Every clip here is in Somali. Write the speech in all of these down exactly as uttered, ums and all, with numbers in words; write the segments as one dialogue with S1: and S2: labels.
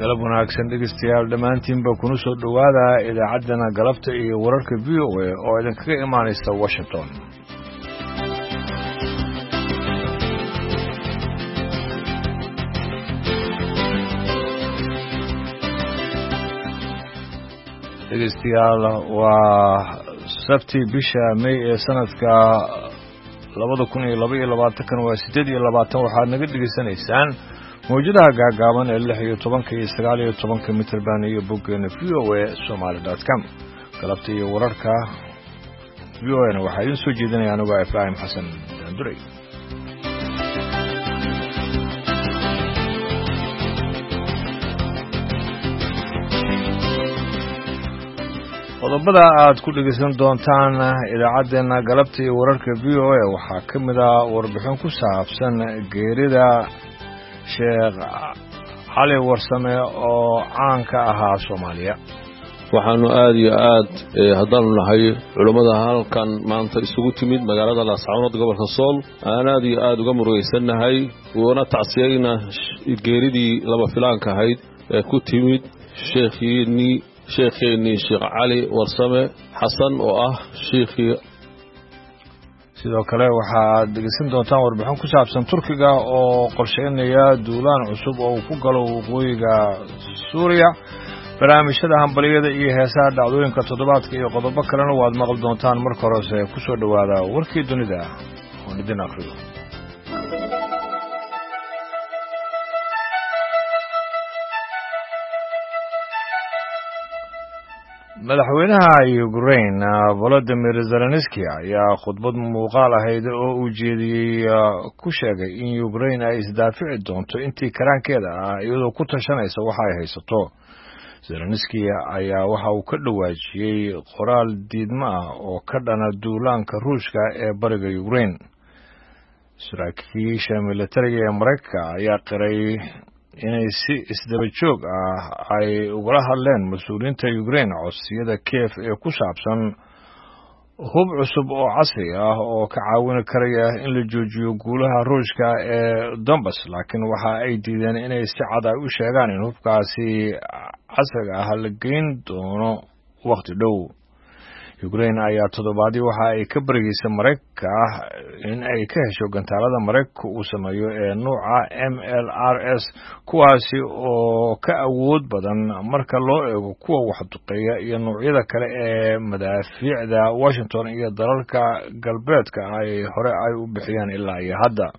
S1: galab wanaagsan dhegeystayaal dhammaantiinba kuna soo dhowaada idaacaddana galabta iyo wararka v o a oo idinkaga imaanaysa washington dhegeystayaal waa sabti bisha may ee sanadka labada kun iyo laba iyo labaatankan waa siddeed iyo labaatan waxaad naga dhegeysanaysaan mawjadaha gaagaaban ee lix iyo tobanka iyo sagaal iyo tobanka mitrban iyo boggeena v o a somaali dot com galabta iyo wararka v o a na waxaa idiin soo jeedinaya anigoo ibraahim xasan daanduray qodobada aad ku dhegeysan doontaan idaacaddeenna galabta iyo wararka v o a waxaa ka mid ah warbixin ku saabsan geerida sheekh cali warsame oo caan ka ahaa soomaaliya
S2: waxaanu aad iyo aad haddaanu nahay culummada halkan maanta isugu timid magaalada laascaanood gobolka sool aan aad iyo aad uga murugaysannahay uuna tacsiyayna geeridii laba filaanka ahayd ee ku timid sheekhiinii sheekheennii sheekh cali warsame xasan oo ah sheekhii
S1: sidoo kale waxaad dhegeysan doontaan warbixin ku saabsan turkiga oo qorsheynaya duulaan cusub oo uu ku galo waqooyiga suuriya barnaamijyada hambaliyada iyo heesaha dhacdooyinka toddobaadka iyo qodobo kalena waad maqli doontaan marka horese ku soo dhowaada warkii dunida oon idin akhriyo madaxweynaha Ukraine Volodymyr Zelensky ayaa khudbad muuqaal ahayd oo uu jeediyey ku sheegay in Ukraine ay isdaafici doonto intii karaankeeda ah iyadoo ku tashanaysa waxa ay haysato. Zelensky ayaa waxa uu ka dhawaajiyey qoraal diidma ah oo ka dhana duulaanka Ruushka ee bariga Ukraine. Saraakiisha militariga ee Mareykanka ayaa qiray inay si isdaba joog ah ay ugala hadleen mas-uuliyiinta Ukraine codsiyada Kiev ee ku saabsan hub cusub oo casri ah oo ka caawin karaya in la joojiyo guulaha Ruushka ee Donbas, laakiin waxa ay diideen inay si cad ay u sheegaan in hubkaasi casriga ah la geyn doono waqti dhow. Ukraine ayaa toddobaadii waxa ay ka barigeysay Mareykanka in ay ka hesho gantaalada Mareykanka uu sameeyo ee nuuca M L R S kuwaasi oo ka awood badan marka loo eego kuwa waxduqeeya iyo noocyada kale ee madaafiicda Washington iyo dalalka galbeedka ay hore ay u bixiyeen ilaa iyo hadda.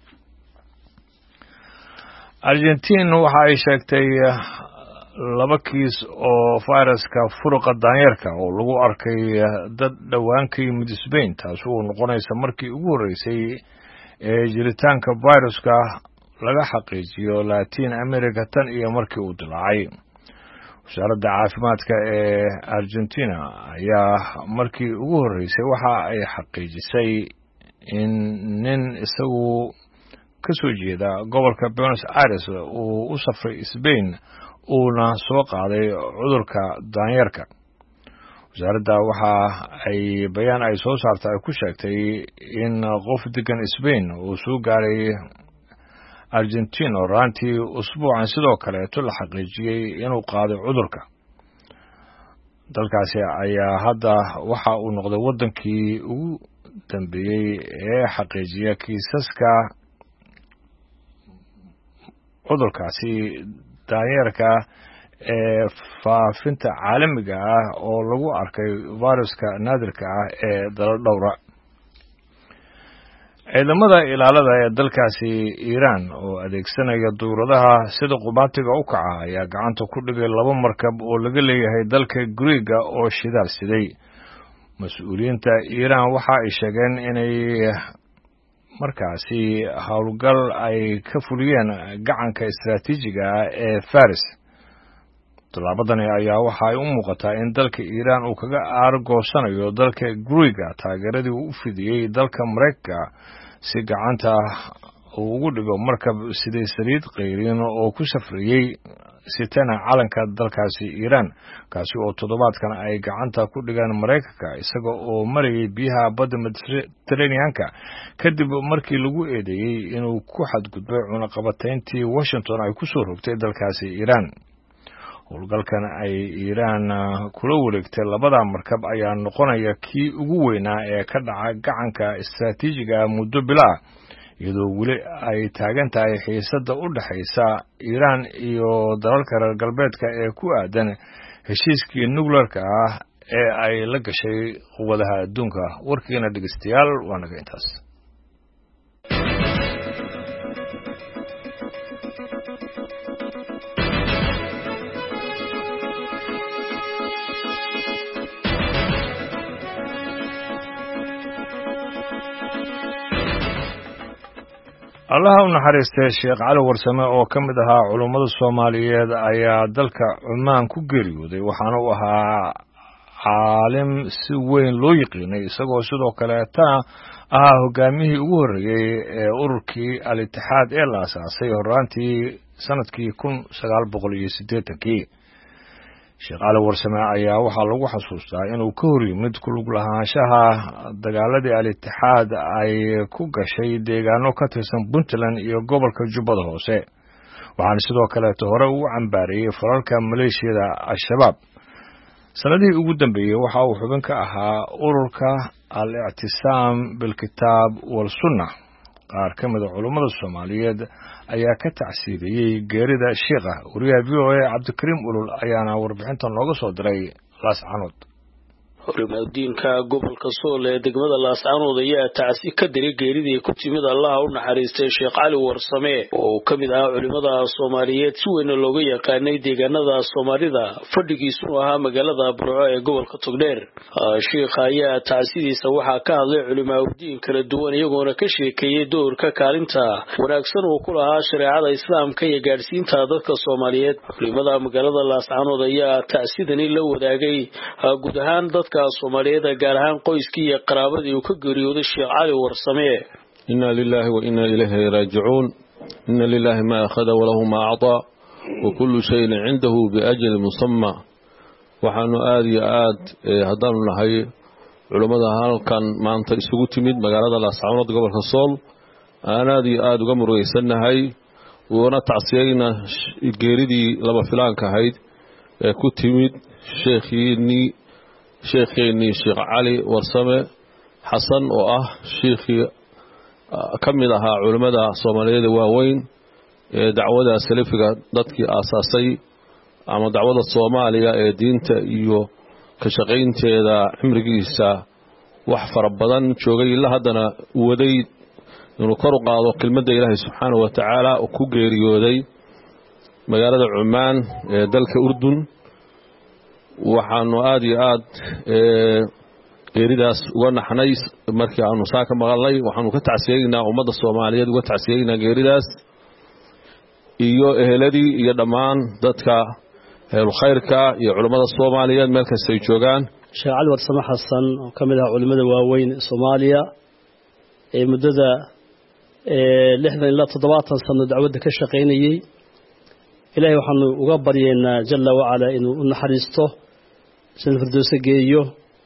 S1: Argentina waxa ay sheegtay laba kiis oo fayraska furuqa daanyeerka oo lagu arkay dad dhowaan ka yimid Spain, taas oo noqonaysa markii ugu horeysay ee jiritaanka fayraska laga xaqiijiyo Latin America tan iyo markii uu dilaacay. wasaaradda caafimaadka ee Argentina ayaa markii ugu horeysay waxa ay xaqiijisay in nin isagu ka soo jeeda gobolka Buenos Aires uu u safray Spain uuna soo qaaday cudurka daanyeerka. wasaaradda waxa ay bayaan ay soo saartay ay ku sheegtay in qof degan Spain uu soo gaaray Argentina raantii usbuucan sidoo kaleeto la xaqiijiyey inuu qaaday cudurka. dalkaasi ayaa hadda waxa uu noqday wadankii ugu dambeeyey ee xaqiijiya kiisaska cudurkaasi daanyeerka ee faafinta caalamiga ah oo lagu arkay fayraska naadirka ah ee dalal dhowra. ciidamada ilaalada ee dalkaasi Iran oo adeegsanaya duuradaha sida qubaatiga u kaca ayaa gacanta ku dhigay laba markab oo laga leeyahay dalka Greega oo shidaal siday. mas-uuliyiinta Iran waxa ay sheegeen inay markaasi howlgal ay ka fuliyeen gacanka istiraatiijiga ah ee Faris. tallaabadani ayaa waxa ay u muuqataa in dalka Iran uu kaga aargoosanayo dalka Greega taageeradii uu u fidiyey dalka Mareykanka si gacanta uu ugu dhigo markab sidii saliid qayrin oo ku safriyey sitana calanka dalkaasi Iran, kaasi oo toddobaadkan ay gacanta ku dhigaan Mareykanka isaga oo marayay biyaha badda Mediterranean-ka kadib markii lagu eedeeyey inuu ku xadgudbay cunaqabatayntii Washington ay ku soo rogtay dalkaasi Iran. howlgalkan ay Iiraan kula wareegtay labada markab ayaa noqonaya kii ugu weynaa ee ka dhaca gacanka istiraatiijiga muddo bilaa iyadoo weli ay taagan tahay xiisadda u dhaxaysa Iiraan iyo dalalka reer galbeedka ee ku aadan heshiiskii nuclearka ah ee ay la gashay quwadaha adduunka. warkiina dhegeystayaal waa naga intaas. allaha u naxariistay sheekh cali warsame oo ka mid ahaa culummada Soomaaliyeed ayaa dalka Cumaan ku geeriyooday waxaana uu ahaa caalim si weyn loo yiqiinay isagoo sidoo kale taa ahaa hogaamiyihii ugu horreeyay ee ururkii al-Ittixaad ee la aasaasay horaantii sanadkii kun sagaal boqol iyo siddeetankii. sheekh cali warsame ayaa waxaa lagu xasuustaa inuu ka hor yimid ku lug lahaanshaha dagaaladii al-Ittixaad ay ku gashay deegaano ka tirsan Puntland iyo gobolka Jubbada Hoose waxaana sidoo kale hore uu cambaariyay falalka maleeshiyada al-Shabaab. sanadihii ugu dambeeyay waxa uu xubin ka ahaa ururka al-i'tisaam bil kitaab wal sunnah. qaar ka mid ah culummada Soomaaliyeed ayaa ka tacsiidiyay geerida sheekha. wariyaha V O A Cabdikariim Ulul ayaana warbixintan looga soo diray Laascaanood.
S3: Hormaadinka gobolka Sool ee degmada Laascaanood ayaa tacsi ka diray geeridii ku timid Allaha u naxariistay Sheekh Cali Warsame oo ka mid ah culimada Soomaaliyeed si weyn looga yaqaanay deegaanada Soomaalida fadhigiisu ahaa magaalada Burco ee gobolka Togdheer. Sheekha ayaa tacsidiisa waxa ka hadlay culimada kala duwan iyagoona ka sheekeeyay doorka kaalinta wanaagsan oo ku lahaa shariicada Islaamka iyo gaarsiinta dadka Soomaaliyeed. Culimada magaalada Laascaanood ayaa tacsidani la wadaagay guud ahaan dadka Soomaaliyeed gaar ahaan qoyskii iyo qaraabadii uu ka geeriyooday Sheekh Cali Warsame.
S2: inna lillahi wa inna ilayhi raaji'uun. inna lillahi ma akhadha wa lahu ma a'ta wa kullu shay'in 'indahu bi ajal musamma. waxaanu aad iyo aad hadaan nahay culimada halkan maanta isugu timid magaalada Laascaanood gobolka Sool aan aad iyo aad uga murugeysanahay wana tacsiyayna geeridii laba filaanka ahayd ee ku timid sheekhiini sheekheeni Sheekh Cali Warsame Xasan oo ah sheekhi kamid ahaa culimada Soomaaliyeed waaweyn ee dacwada salafiga dadkii aasaasay ama dacwada Soomaaliya ee diinta iyo ka shaqaynteeda cimrigiisa wax fara badan joogay ilaa haddana waday inuu kor u qaado kelmadda Ilaahay subxaanahu wa ta'aala oo ku geeriyooday magaalada Cumaan ee dalka Urdun. waxaanu aad iyo aad ee geeridaas uga naxnay markii aanu saaka maqalnay. waxaanu ka tacsiyeynaa ummadda Soomaaliyeed uga tacsiyeynaa geeridaas iyo eheladii iyo dhammaan dadka ehel khayrka iyo culimada Soomaaliyeed meel kasta ay joogaan.
S3: Sheekh Cali Warsame Xasan oo kamid ah culimada waaweyn ee Soomaaliya ee muddada ee lixdan ilaa toddobaatan sano dacwada ka shaqeynayay. Ilaahay waxaanu uga baryeynaa jalla wa ala inuu u naxariisto sida firdawsa geeyo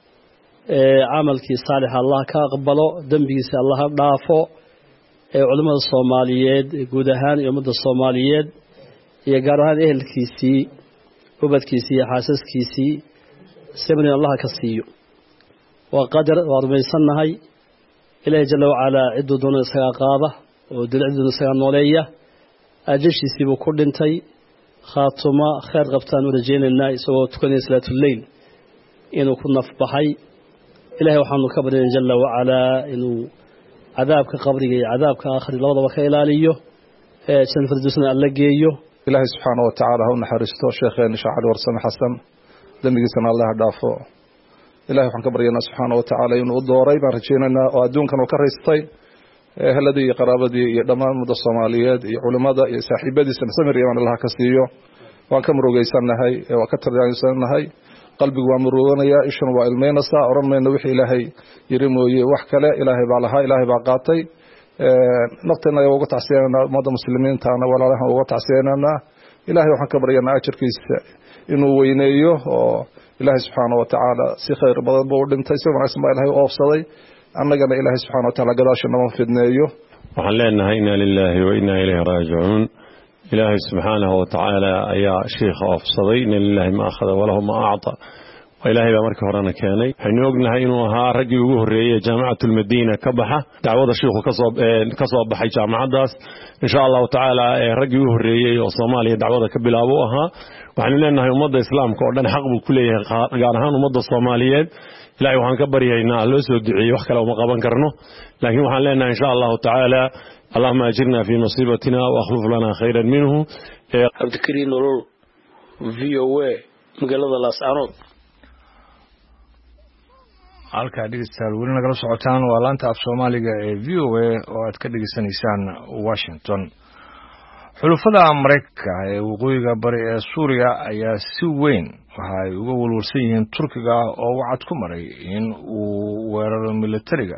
S3: ee amalkii saalix Allah ka aqbalo dambigiisa Allah dhaafo ee culimada Soomaaliyeed guud ahaan iyo ummadda Soomaaliyeed iyo gaar ahaan ehelkiisii ubadkiisii iyo xaasaskiisii sabri Allah ka siiyo waa qadar warmeysanahay. Ilaahay jalla wa ala ciduu doona isaga qaada oo dilciduna isaga nooleeya ajashiisii buu ku dhintay khaatuma khayr qabtaan u rajeynayna isagoo tukanay salaatul leyl inuu ku nafbaxay. Ilaahay waxaanu ka baryaynaa jalla wa ala inuu cadaabka qabriga iyo cadaabka aakhir labadaba ka ilaaliyo ee san firdawsna alla geeyo.
S4: Ilaahay subxaanahu wa ta'ala ha u naxariisto sheekheena Sheekh Cali Warsame Xasan dambigiisana Allah dhaafo. Ilaahay waxaan ka baryaynaa subxaanahu wa ta'ala inuu dooray baan rajeynaynaa oo adduunkan uu ka raystay eheladii iyo qaraabadii iyo dhammaan ummadda Soomaaliyeed iyo culimada iyo saaxiibadiisa samir iyo Allah ka siiyo. waan ka murugeysanahay waa ka tarjaansanahay qalbigu waa muruganaya ishuna waa ilmeynaysa oranayna wixii Ilaahay yiri mooyee wax kale Ilaahay baa lahaa Ilaahay baa qaatay nafteena uga tacsiyeena ummadda muslimiinta ana walaalaha uga tacsiyeena. Ilaahay waxaan ka baryaynaa ajarkiisa inuu weyneeyo oo Ilaahay subxaanahu wa ta'ala si khayr badan buu dhintay si wanaagsan baa Ilaahay u oofsaday annagana Ilaahay subxaanahu wa ta'ala gadaashana ma fidneeyo.
S5: waxaan leenahay inna lillahi wa inna ilayhi raaji'uun.
S2: إلهي سبحانه وتعالى يا شيخ أفصدي إن لله ما أخذ وله ما أعطى وإلهي بمرك هرانا كاني حين وقنا إنه ها رجل وجوه الرئية جامعة المدينة كبحة دعوة الشيخ كصاب كصاب بحي جامعة داس إن شاء الله تعالى رجل وجوه الرئية وصوماليا دعوة كبل أبوها وحن لنا يوم مضى إسلام كordana حق بالكلية قارهان ومضى الصوماليين لا يوحنا كبر يعينا لسه دعي وحكي لو ما قبل كرنه لكن وحن لنا إن شاء الله تعالى اللهم أجرنا في مصيبتنا وأخلف لنا خيرا منه.
S3: عبد الكريم نورو في او اي مقالة الأسعارات
S1: halka dhigaystayaal weli nagala socotaan waa laanta af Soomaaliga ee V O A oo aad ka dhageysanaysaan Washington. xulufada Mareykanka ee waqooyiga bari ee Suuriya ayaa si weyn waxay uga walwalsan yihiin Turkiga oo wacad ku maray in uu weerar militariga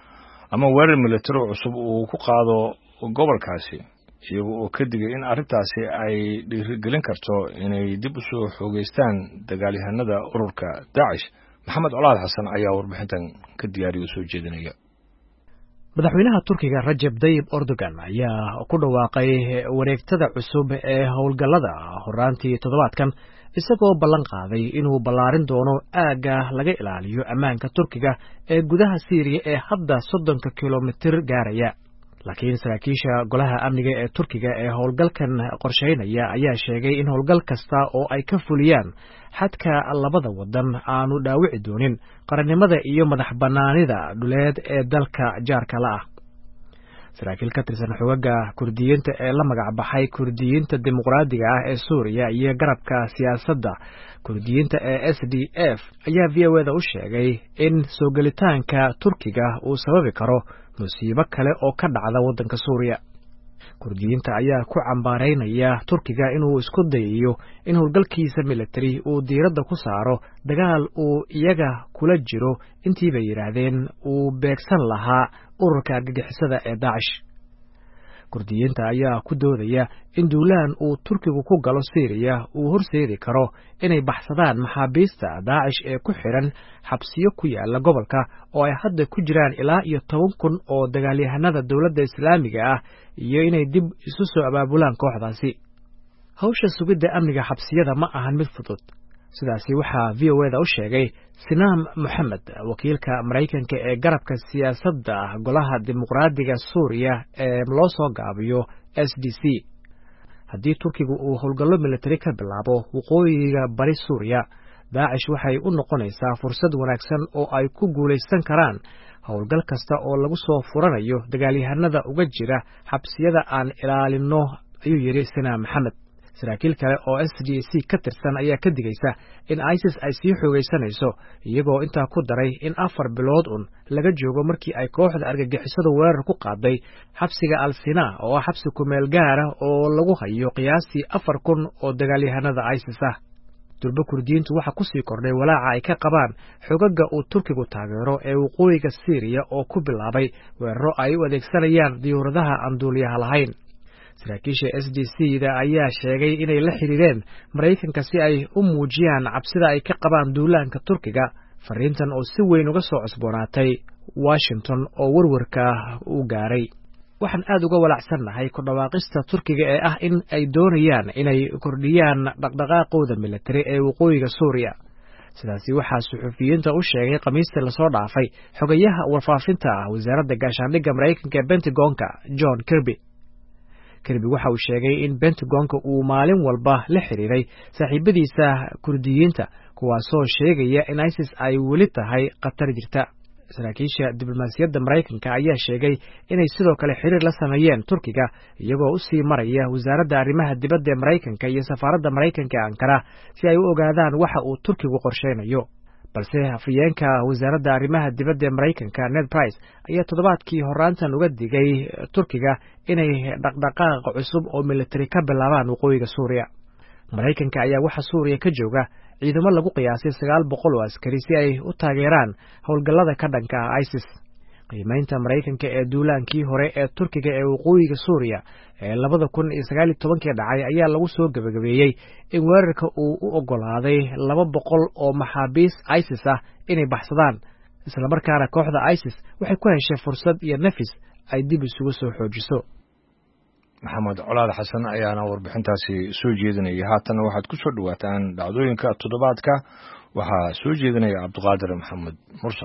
S1: ama weerar militari cusub uu ku qaado gobolkaasi iyagoo oo ka digay in arrintaasi ay dhiirigelin karto inay dib u soo xoogeystaan dagaalyahanada ururka Daesh. maxamed colaad xasan ayaa warbixintan ka diyaariyay soo jeedinaya.
S5: madaxweynaha Turkiga Recep Tayyip Erdogan ayaa ku dhawaaqay wareegtada cusub ee howlgallada horaantii toddobaadkan isagoo ballan qaaday inuu ballaarin doono aagga laga ilaaliyo ammaanka Turkiga ee gudaha Syria ee hadda soddonka kiiloomitir gaaraya. laakiin saraakiisha golaha amniga ee Turkiga ee howlgalkan qorsheynaya ayaa sheegay in howlgal kasta oo ay ka fuliyaan xadka labada wadan aanu dhaawici doonin qarannimada iyo madax bannaanida dhuleed ee dalka jaarka la ah. saraakiil ka tirsan xoogagga Kurdiyiinta ee la magac baxay Kurdiyiinta Dimuqraadiga ah ee Suuriya iyo garabka siyaasadda Kurdiyiinta ee S D F ayaa V O A da u sheegay in soo galitaanka Turkiga uu sababi karo musiibo kale oo ka dhacda waddanka Suuriya. Kurdiyiinta ayaa ku cambaareynaya Turkiga inuu isku dayayo in howlgalkiisa military uu diiradda ku saaro dagaal uu iyaga kula jiro intii bay yiraahdeen uu beegsan lahaa ururka argagixisada ee Daesh. Kurdiyiinta ayaa ku doodaya in duulaan uu Turkigu ku galo Syria uu horseedi karo inay baxsadaan maxaabiista Daesh ee ku xiran xabsiyo ku yaala gobolka oo ay hadda ku jiraan ilaa iyo toban kun oo dagaalyahanada dowladda Islaamiga ah iyo inay dib isu soo abaabulaan kooxdaasi. hawsha sugidda amniga xabsiyada ma ahan mid fudud. sidaasi waxaa V O A da u sheegay Sinaam Mohammed, wakiilka Mareykanka ee garabka siyaasadda golaha dimuqraadiga Suuriya ee loo soo gaabiyo S D C. haddii Turkigu uu howlgallo militari ka bilaabo waqooyiga bari Suuriya, Daesh waxay u noqonaysaa fursad wanaagsan oo ay ku guulaysan karaan howlgal kasta oo lagu soo furanayo dagaalyahanada uga jira xabsiyada aan ilaalino, ayuu yiri Sinaam Mohammed. saraakiil kale oo S D C ka tirsan ayaa ka digaysa in ISIS ay sii xoogaysanayso, iyagoo intaa ku daray in afar bilood un laga joogo markii ay kooxda argagixisada weerar ku qaaday xabsiga Al-Sina oo ah xabsi ku meel gaar ah oo lagu hayo qiyaastii afar kun oo dagaalyahanada ISIS ah. durba Kurdiyiintu waxa ku sii kordhay walaaca ay ka qabaan xoogagga uu Turkigu taageero ee waqooyiga Syria oo ku bilaabay weeraro ay u adeegsanayaan diyaaradaha aan duuliyaha lahayn. saraakiisha S D C da ayaa sheegay inay la xiriireen Mareykanka si ay u muujiyaan cabsida ay ka qabaan duulaanka Turkiga, fariintan oo si weyn uga soo cusboonaatay Washington oo warwarka u gaaray. waxaan aad uga walaacsanahay ku dhawaaqista Turkiga ee ah in ay doonayaan inay kordhiyaan dhaqdhaqaaqooda militari ee waqooyiga Suuriya. sidaasi waxaa suxufiyiinta u sheegay Khamiistii la soo dhaafay xogayaha warfaafinta ah wasaaradda gaashaandhigga Mareykanka ee Pentagonka John Kirby. Kirby waxa uu sheegay in Pentagonka uu maalin walba la xiriiray saaxiibadiisa Kurdiyiinta kuwaasoo sheegaya in ISIS ay weli tahay khatar jirta. saraakiisha diblomaasiyadda Mareykanka ayaa sheegay inay sidoo kale xiriir la sameeyeen Turkiga iyagoo u sii maraya wasaaradda arrimaha dibadda ee Mareykanka iyo safaaradda Mareykanka ee Ankara si ay u ogaadaan waxa uu Turkigu qorsheynayo. balse afhayeenka wasaaradda arrimaha dibadda ee Mareykanka Ned Price ayaa toddobaadkii horaantan uga digay Turkiga inay dhaqdhaqaaq cusub oo militari ka bilaabaan waqooyiga Suuriya. Mareykanka ayaa waxa Suuriya ka jooga ciidamo lagu qiyaasay sagaal boqol oo askari si ay u taageeraan howlgallada ka dhanka ah ISIS. qiimaynta Mareykanka ee duulaankii hore ee Turkiga ee waqooyiga Suuriya ee labada kun iyo sagaal iyo tobankii dhacay ayaa lagu soo gabagabeeyay in weerarka uu u ogolaaday laba boqol oo maxaabiis ISIS ah inay baxsadaan, isla markaana kooxda ISIS waxay ku heshay fursad iyo nafis ay dib isugu soo xoojiso.
S1: maxamed colaad xasan ayaana warbixintaasi soo jeedinaya. haatana waxaad ku soo dhawaataan dhacdooyinka toddobaadka waxaa soo jeedinaya cabdiqaadir maxamed mursal.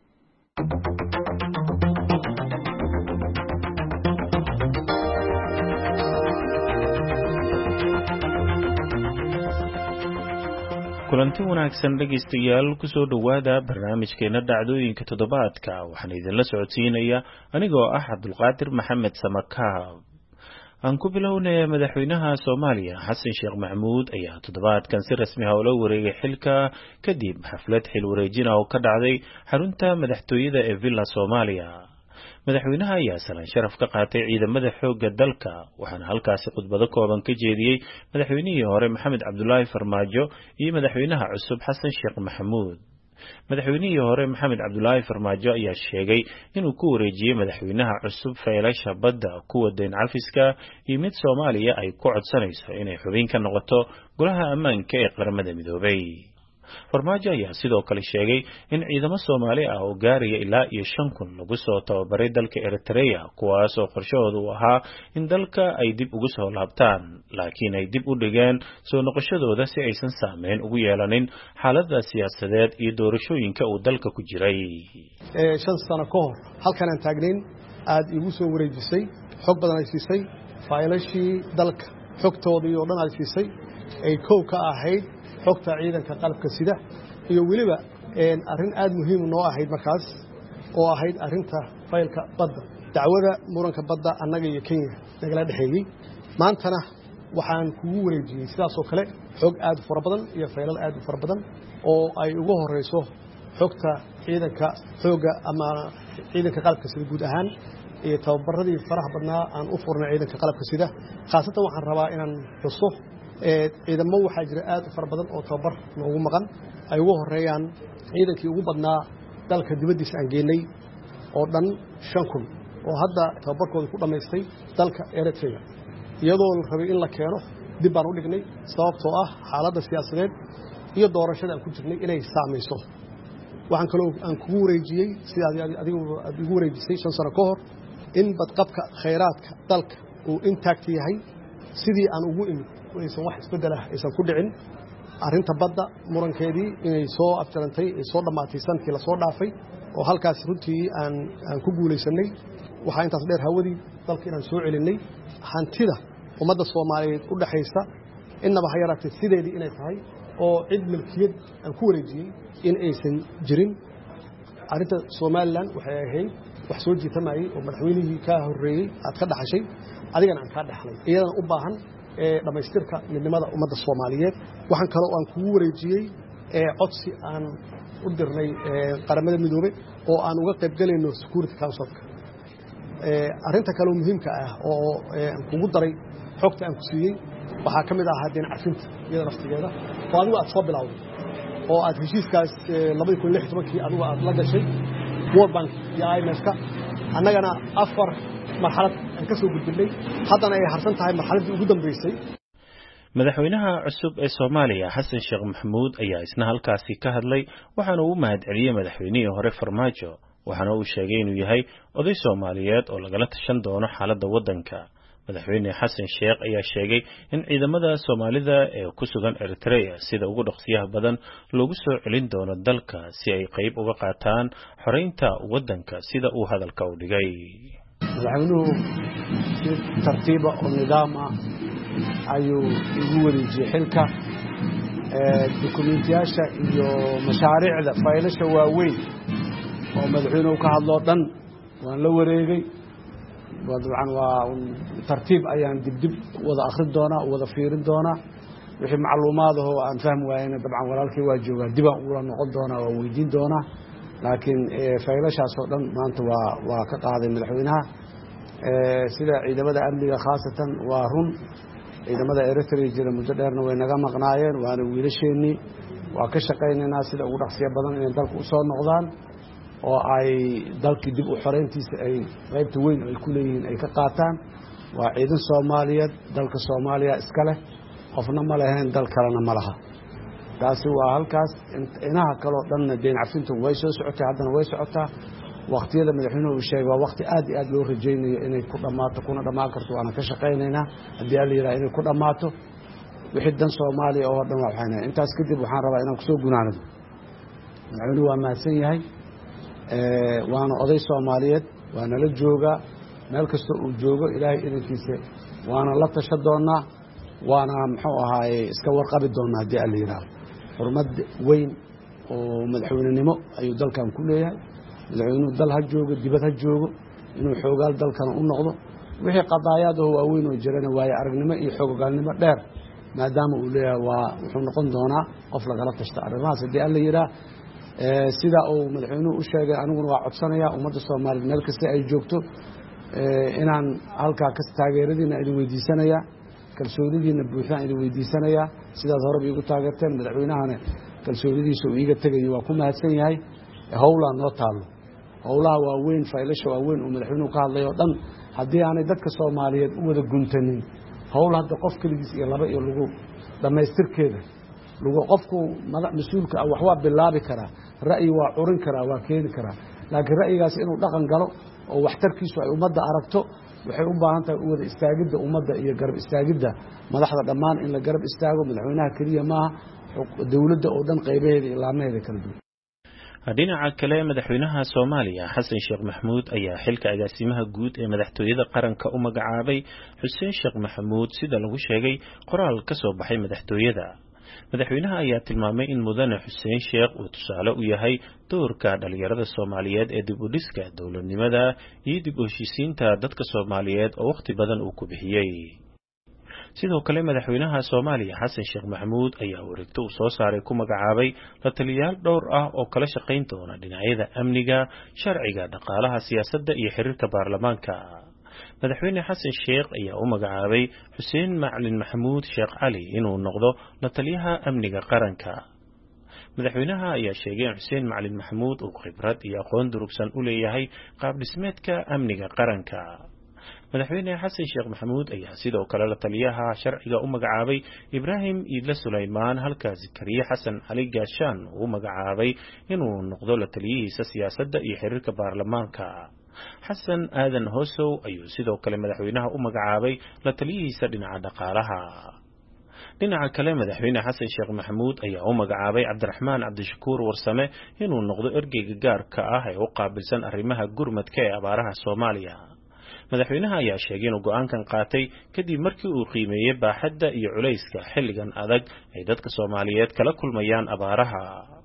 S6: kulanti wanaagsan dhegaystayaal ku soo dhowaada barnaamijkeena dhacdooyinka toddobaadka. waxaan idinla socodsiinaya anigoo ah cabdulqaadir maxamed samakaab. aan ku bilownaya madaxweynaha Soomaaliya Xasan Sheekh Maxamuud ayaa toddobaadkan si rasmi ah ula wareegay xilka kadib xaflad xil wareejin oo ka dhacday xarunta madaxtooyada ee Villa Soomaaliya. madaxweynaha ayaa salaan sharaf ka qaatay ciidamada xoogga dalka waxaana halkaasi khudbado kooban ka jeediyay madaxweynihii hore Maxamed Cabdullaahi Farmaajo iyo madaxweynaha cusub Xasan Sheekh Maxamuud. madaxweynihii hore Maxamed Cabdullaahi Farmaajo ayaa sheegay inuu ku wareejiyay madaxweynaha cusub faylasha badda kuwa deyn cafiska iyo mid Soomaaliya ay ku codsanayso inay xubin ka noqoto golaha ammaanka ee qaramada midoobay. Farmaajo ayaa sidoo kale sheegay in ciidamo Soomaali ah oo gaaraya ilaa iyo shan kun lagu soo tababaray dalka Eritrea kuwaas oo qorshahoodu ahaa in dalka ay dib ugu soo laabtaan laakiin ay dib u dhigeen soo noqoshadooda si aysan saameyn ugu yeelanin xaaladda siyaasadeed iyo doorashooyinka uu dalka ku jiray.
S7: ee shan sano ka hor halkan aan taagnayn aad igu soo wareejisay xog badan ay siisay faylashii dalka xogtoodii oo dhan ay siisay ay koow ka ahayd xogta ciidanka qalabka sida iyo waliba een arin aad muhiim noo ahayd markaas oo ahayd arinta faylka badda dacwada muranka badda annaga iyo Kenya nagala dhaxeeyay maantana waxaan kugu wareejiyay sidaas oo kale xog aad fara badan iyo faylal aad fara badan oo ay ugu horeyso xogta ciidanka xooga ama ciidanka qalabka sida guud ahaan iyo tababaradii faraha badnaa aan u furnay ciidanka qalabka sida khaasatan waxaan rabaa inaan xuso ee ciidamo waxaa jira aad u fara badan oo tababar noogu maqan ay ugu horeeyaan ciidankii ugu badnaa dalka dibadiisa aan geynay oo dhan shan kun oo hadda tababarkooda ku dhameystay dalka Eritrea iyadoo la rabay in la keeno dib baan u dhignay sababtoo ah xaaladda siyaasadeed iyo doorashada aan ku jirnay inay saameyso. waxaan kaloo aan kugu wareejiyay sida adigu aad ugu wareejisay shan sano ka hor in badqabka khayraadka dalka uu intact yahay sidii aan ugu imid aysan wax isbedel ah aysan ku dhicin arinta badda murankeedii inay soo afjarantay ay soo dhamaatay sanadkii la soo dhaafay oo halkaas runtii aan aan ku guuleysanay waxa intaas dheer hawadii dalka inaan soo celinay hantida ummadda Soomaaliyeed u dhaxaysa inaba ha yaraatay sideedii inay tahay oo cid milkiyad aan ku wareejiyay in aysan jirin arinta Soomaaliland waxay ahayd wax soo jiitamayay oo madaxweynihii ka horeeyay aad ka dhaxashay adigana aan ka dhaxlay iyadana u baahan ee dhamaystirka midnimada ummadda Soomaaliyeed waxaan kale oo aan kugu wareejiyay ee codsi aan u dirnay qaramada midoobay oo aan uga qayb galayno Security Council ee arinta kale oo muhiimka ah oo aan kugu daray xogta aan ku siiyay waxa kamid ah hadeen cafinta iyada naftigeeda oo adigu aad soo bilowday oo aad heshiiskaas laba kun iyo lix iyo toban adigu aad la gashay World Bank iyo I M F ka annagana afar marxalad aan ka soo gudbinay haddana ay harsan tahay marxaladii ugu dambeysay.
S6: madaxweynaha cusub ee Soomaaliya Xasan Sheekh Maxamuud ayaa isna halkaasi ka hadlay waxaana uu mahadceliyay madaxweynihii hore Farmaajo waxaana uu sheegay inuu yahay oday Soomaaliyeed oo lagala tashan doono xaaladda waddanka. madaxweyne Xasan Sheekh ayaa sheegay in ciidamada Soomaalida ee ku sugan Eritrea sida ugu dhaqsiyaha badan loogu soo celin doono dalka si ay qayb uga qaataan xoreynta waddanka sida uu hadalka u dhigay.
S8: madaxweynuhu si tartiiba oo nidaam ah ayuu ugu wareejiyay xilka ee dukumeentiyaasha iyo mashaariicda faylasha waaweyn oo madaxweynuhu ka hadlo dhan waan la wareegay wadaan waa tartiib ayaan dib dib wada akhrin doona wada fiirin doona wixii macluumaad ah oo aan fahmi waayna dabcan walaalkii waa jooga dib aan ula noqon doona oo weydiin doona laakiin faylashaas oo dhan maanta waa waa ka qaaday madaxweynaha ee sida ciidamada amniga khaasatan waa run ciidamada Eritrea jira muddo dheerna way naga maqnaayeen waana wiilasheeni waa ka shaqeynayna sida ugu dhaqsiya badan inay dalka u soo noqdaan oo ay dalkii dib u xoreyntiisa ay qaybta weyn ay ku leeyihiin ay ka qaataan waa ciidan Soomaaliyeed dalka Soomaaliya iska leh qofna ma lahayn dal kalena ma laha taasi waa halkaas inaha kale oo dhan deyn cafintu way soo socotay haddana way socotaa waqtiyada madaxweynuhu uu sheegay waa waqti aad iyo aad loo rajaynayo inay ku dhammaato kuna dhammaan karto waana ka shaqaynaynaa haddii alla yidhaha inay ku dhammaato wixii dan soomaaliya oo dhan waa waxayna intaas kadib waxaan rabaa inaan kusoo gunaanado madaxweynuhu waa mahadsan yahay waana oday soomaaliyeed waana la joogaa meel kasta uu joogo ilaahay idankiisa waana la tasha doonaa waana muxuu ahaaye iska warqabi doonaa haddii alla yidhaaho xurmad weyn oo madaxweynenimo ayuu dalkan ku leeyahay madaxweynuhu dal ha joogo dibad ha joogo inuu xoogaal dalkana u noqdo wixii qadaayaadaho waaweyn oo jirana waaye aragnimo iyo xoogaalnimo dheer maadaama uu leeyahay waa wuxuu noqon doonaa qof lagala tashta arrimahaas haddii alla yidhaah sidaa uu madaxweynuhu u sheegay aniguna waa codsanayaa ummadda soomaaliyeed meel kasta ay joogto inaan halkaa ka taageeradiina idin weydiisanayaa kalsoonidiina buuxdaan idin weydiisanayaa sidaad horeba iigu taageerteen madaxweynahana kalsoonidiisa uu iiga tegayo waa ku mahadsan yahay howlaa noo taallo howlaha waaweyn faylasha waaweyn uu madaxweynuhu ka hadlay oo dhan haddii aanay dadka soomaaliyeed u wada guntanin howl hadda qof keligiis iyo laba iyo lagu dhammaystirkeeda lagu qofku mas-uulka ah wax waa bilaabi karaa ra'yi waa curin karaa waa keeni karaa laakiin ra'yigaas inuu dhaqan galo oo waxtarkiisu ay ummadda aragto waxay u baahan tahay u wada istaagidda ummadda iyo garab istaagidda madaxda dhammaan in la garab istaago madaxweynaha keliya maaha dowladda oo dhan qaybaheeda iyo laamaheeda kala duwan
S6: dhinaca kale madaxweynaha Soomaaliya Xasan Sheekh Maxamuud ayaa xilka agaasimaha guud ee madaxtooyada qaranka u magacaabay Xuseen Sheekh Maxamuud sida lagu sheegay qoraal ka soo baxay madaxtooyada madaxweynaha ayaa tilmaamay in mudane Xuseen Sheekh uu tusaale u yahay doorka dhalinyarada Soomaaliyeed ee dib u dhiska dawladnimada iyo dib u heshiisiinta dadka Soomaaliyeed oo waqti badan uu ku bixiyay sidoo kale madaxweynaha Soomaaliya Xasan Sheekh Maxamuud ayaa wareegto uu soo saaray ku magacaabay la taliyayaal dhowr ah oo kala shaqayn doona dhinacyada amniga sharciga dhaqaalaha siyaasadda iyo xiriirka baarlamaanka madaxweyne Xasan Sheekh ayaa u magacaabay Xuseen Macalin Maxamuud Sheekh Cali inuu noqdo la taliyaha amniga qaranka madaxweynaha ayaa sheegay in Xuseen Macalin Maxamuud uu khibrad iyo aqoon durugsan u leeyahay qaab dhismeedka amniga qaranka madaxweyne Xasan Sheekh Maxamuud ayaa sidoo kale la taliyaha sharciga u magacaabay Ibrahim Idla Suleymaan halka Zakariya Xasan Ali Gaashaan uu magacaabay inuu noqdo la taliyihiisa siyaasadda iyo xiriirka baarlamaanka Xasan Aadan Hoosow ayuu sidoo kale madaxweynaha u magacaabay la taliyihiisa dhinaca dhaqaalaha dhinaca kale madaxweyne Xasan Sheekh Maxamuud ayaa u magacaabay Cabdiraxmaan Cabdishakuur Warsame inuu noqdo ergeyga gaarka ah ee u qaabilsan arrimaha gurmadka ee abaaraha Soomaaliya madaxweynaha ayaa sheegay inuu go'aankan qaatay kadib markii uu qiimeeyay baaxadda iyo culayska xilligan adag ay dadka Soomaaliyeed kala kulmayaan abaaraha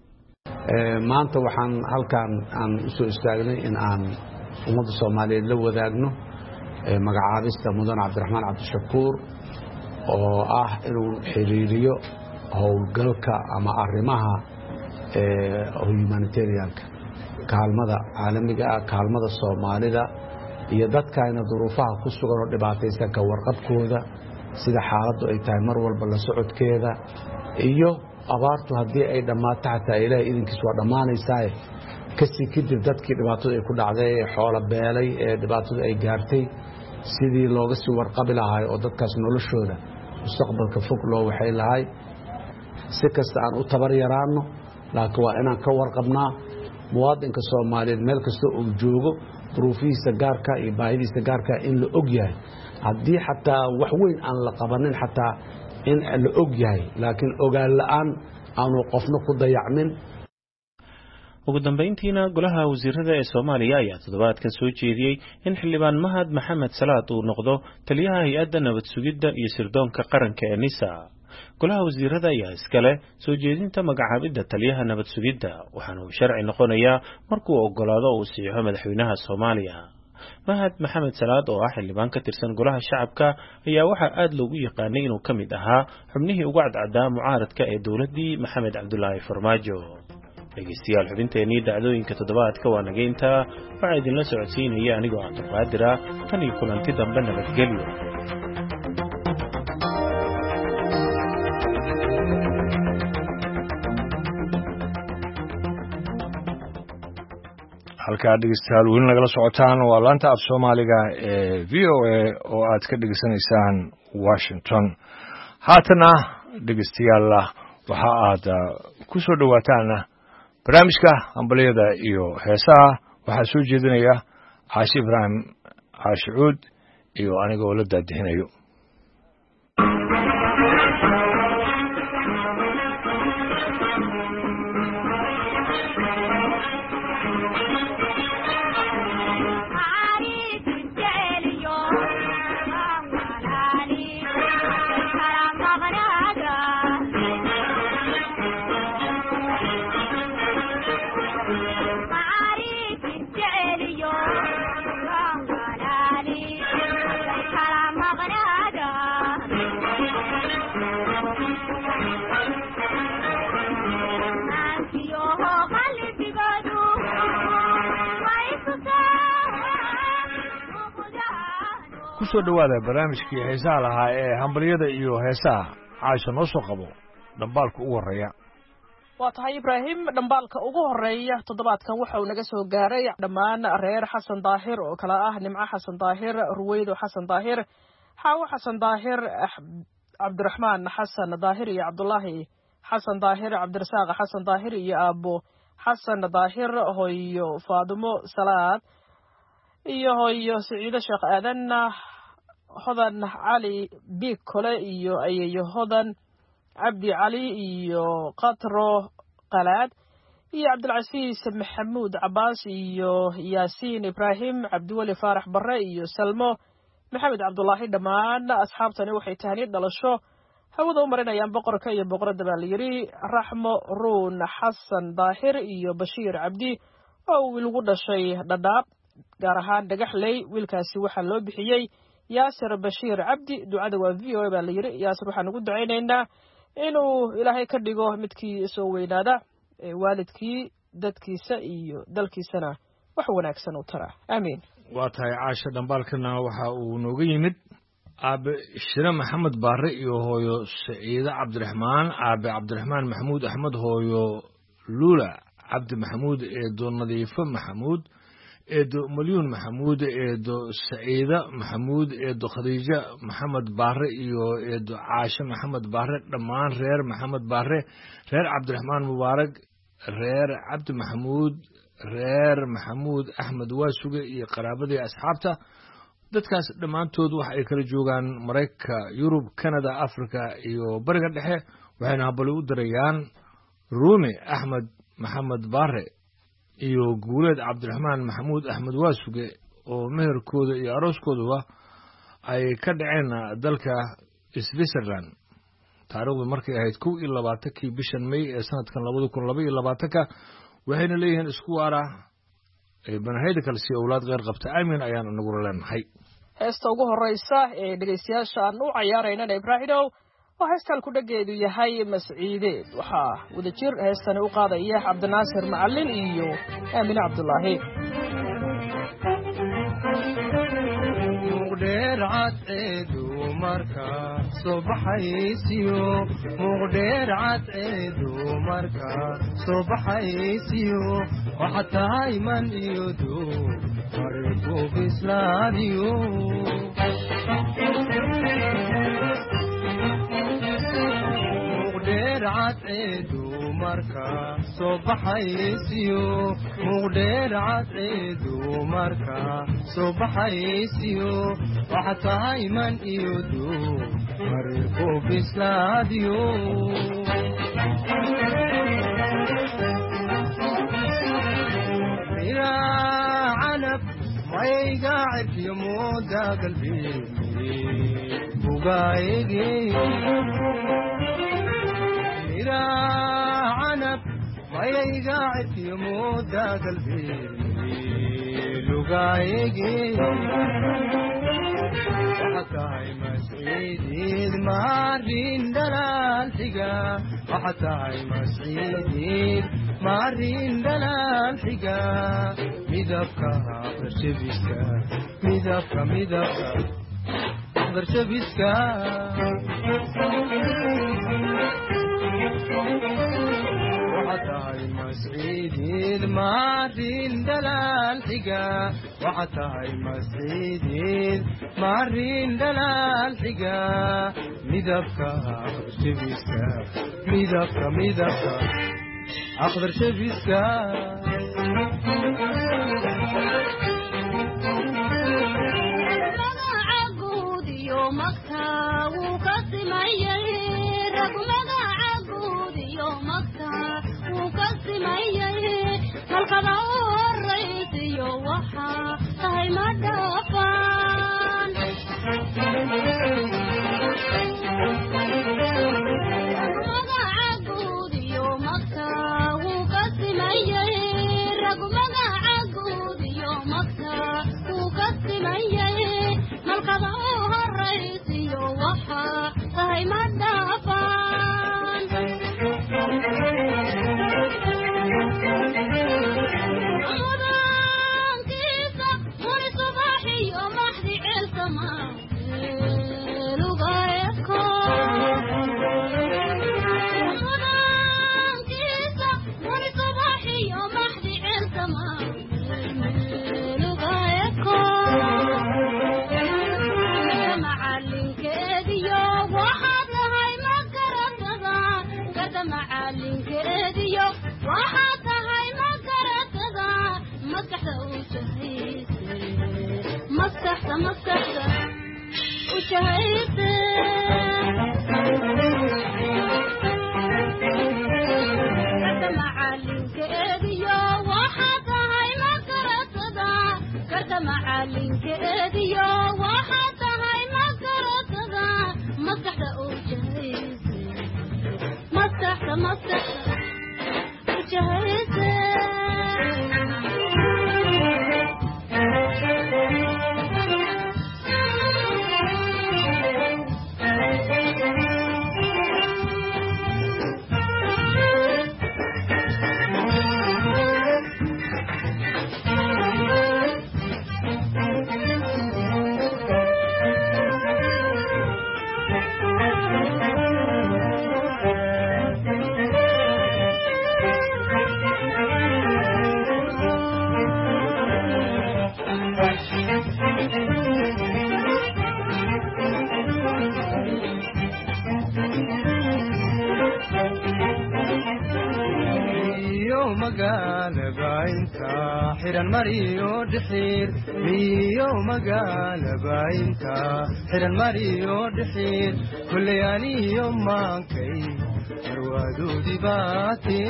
S8: maanta waxaan halkan aan u soo istaagnay in aan ummadda Soomaaliyeed la wadaagno magacaabista mudane Cabdiraxmaan Cabdishakuur oo ah inuu xiriiriyo howlgalka ama arrimaha humanitarianka kaalmada caalamiga ah kaalmada Soomaalida iyo dadkaayna duruufaha ku sugan oo dhibaataysan ka warqabkooda sida xaaladdu ay tahay mar walba la socodkeeda iyo abaartu haddii ay dhammaato xataa ilaahay idinkiis waa dhammaanaysaa kasii kadib dadkii dhibaatadu ay ku dhacday ee xoolo beelay ee dhibaatadu ay gaartay sidii looga sii warqabi lahay oo dadkaas noloshooda mustaqbalka fog loo waxay lahay si kasta aan u tabar yaraanno laakiin waa inaan ka warqabnaa muwaadinka Soomaaliyeed meel kasta uu joogo duruufihiisa gaarka iyo baahidiisa gaarka in la og yahay haddii xataa wax weyn aan la qabanin xataa in la og yahay laakiin ogaan la'aan aanu qofna ku dayacmin
S6: ugu dambeyntiina golaha wasiirada ee Soomaaliya ayaa toddobaadkan soo jeediyay in xildhibaan Mahad Maxamed Salaad uu noqdo taliyaha hay'adda nabad sugidda iyo sirdoonka qaranka ee NISA golaha wasiirada ayaa iskale soo jeedinta magacaabidda taliyaha nabad sugidda waxaana uu sharci noqonayaa markuu ogolaado uu saxiixo madaxweynaha Soomaaliya Mahad Maxamed Salaad oo ah xildhibaan ka tirsan golaha shacabka ayaa waxa aad loogu yaqaanay inuu ka mid ahaa xubnihii ugu cadcaddaa mucaaradka ee dawladdii Maxamed Cabdullaahi Farmaajo dhegeystayaal xubinteenii dhacdooyinka toddobaadka waa nageynta waxaa idinla socodsiinaya anigoo Cabdulqaadir ah tan iyo kulanti dambe nabadgelyo
S1: halkaa dhegeystayaal weli nagala socotaan waa laanta af Soomaaliga ee V O A oo aad ka dhegeysanaysaan Washington haatana dhegeystayaal waxa aad ku soo dhawaataan barnaamijka ambaliyada iyo heesaha waxaa soo jeedinaya caashi ibraahim caashi cuud iyo anigoo la daadixinayo. kusoo dhawaada barnaamijkii heesaha lahaa ee hambalyada iyo heesaha. caasha noo soo qabo dhambaalka ugu horeeya.
S9: waa tahay Ibraahim, dhambaalka ugu horeeya toddobaadkan waxa uu naga soo gaaray dhammaan reer xasan daahir oo kala ah nimco xasan daahir, ruweydo xasan daahir, xaawo xasan daahir, cabdiraxmaan xasan daahir iyo cabdullaahi xasan daahir, cabdirasaaq xasan daahir iyo aabo xasan daahir, hooyo faadimo salaad iyo hooyo siciido sheekh aadan, hodan cali biig kole iyo ayeeyo hodan cabdi cali iyo qatro qalaad iyo cabdilcasiis maxamuud cabaas iyo yaasiin ibraahim, cabdiweli faarax barre iyo salmo maxamed cabdullaahi. dhammaan asxaabtani waxay tahniid dhalasho hawada u marinayaan boqorka iyo boqoradda baa la yidhi raxmo ruun xasan daahir iyo bashiir cabdi oo wiil ugu dhashay dhadhaab gaar ahaan dhagaxley. wiilkaasi waxaa loo bixiyey yaasir bashiir cabdi. ducada waa v o a baa la yidhi. yaasir waxaan ugu ducaynaynaa inuu ilaahay ka dhigo midkii soo weynaada ee waalidkii dadkiisa iyo dalkiisana wax wanaagsan u tara. aamiin.
S1: waa tahay caasha dhambaalkana waxa uu nooga yimid aabe shire maxamed baare iyo hooyo saciide cabdiraxmaan, aabe cabdiraxmaan maxamuud axmed, hooyo luula cabdi maxamuud, eedo nadiifo maxamuud, eedo malyuun maxamuud, eedo saciida maxamuud, eedo khadiija maxamed baare iyo eedo caashe maxamed baare. dhammaan reer maxamed baare, reer cabdiraxmaan mubaarag, reer cabdi maxamuud, reer maxamuud axmed waasuge iyo qaraabadii asxaabta. dadkaas dhammaantood waxa ay kala joogaan maraykanka, yurub, kanada, africa iyo bariga dhexe. waxayna habali u dirayaan ruumi axmed maxamed baare iyo guuleed cabdiraxmaan maxamuud axmed waasuge oo meherkooda iyo arooskooduba ay ka dhaceen dalka Switzerland taariikhdu markay ahayd kow iyo labaatankii bishan May ee sanadkan labada kun laba iyo labaatanka. waxayna leeyihiin isku waara ee banahayda kale si awlaad qeyr qabta. aamin ayaan nagu leenahay.
S9: heesta ugu horeysa ee dhageystayaasha aan u cayaaraynana Ibraahimow waa heestaan ku dhageedu yahay Masciideed. waxaa wadajir heestani u qaadaya Cabdinaasir Macallin iyo Aamina Cabdullaahi.
S10: muqdheer cadceedu marka soo baxaysiyo, muqdheer cadceedu marka soo baxaysiyo, waxa tahay man iyo duu mariku bislaadiyo. muqdheer cadceedu marka soo baxaysiyo, muqdheer cadceedu marka soo baxaysiyo, waxa tahay man iyo duu mariku bislaadiyo. mira canab mayga cirkiyo mooda qalbiga bugaayege. mira canab mayga cirkiyo mooda qalbiga lugaayege. waxa tahay masciideed maarin dhalaal xiga, waxa tahay masciideed maarin dhalaal xiga. midabka qarshabiska, midabka midabka qarshabiska. waxa tahay masciideed maarin dhalaal xiga, waxa tahay masciideed maarin dhalaal xiga. midabka qarshabiska, midabka midabka أخضر شبيسكا مريو دحير ميو مقال باينتا حرن مريو دحير كل ياني يوم ما كي روادو دباتي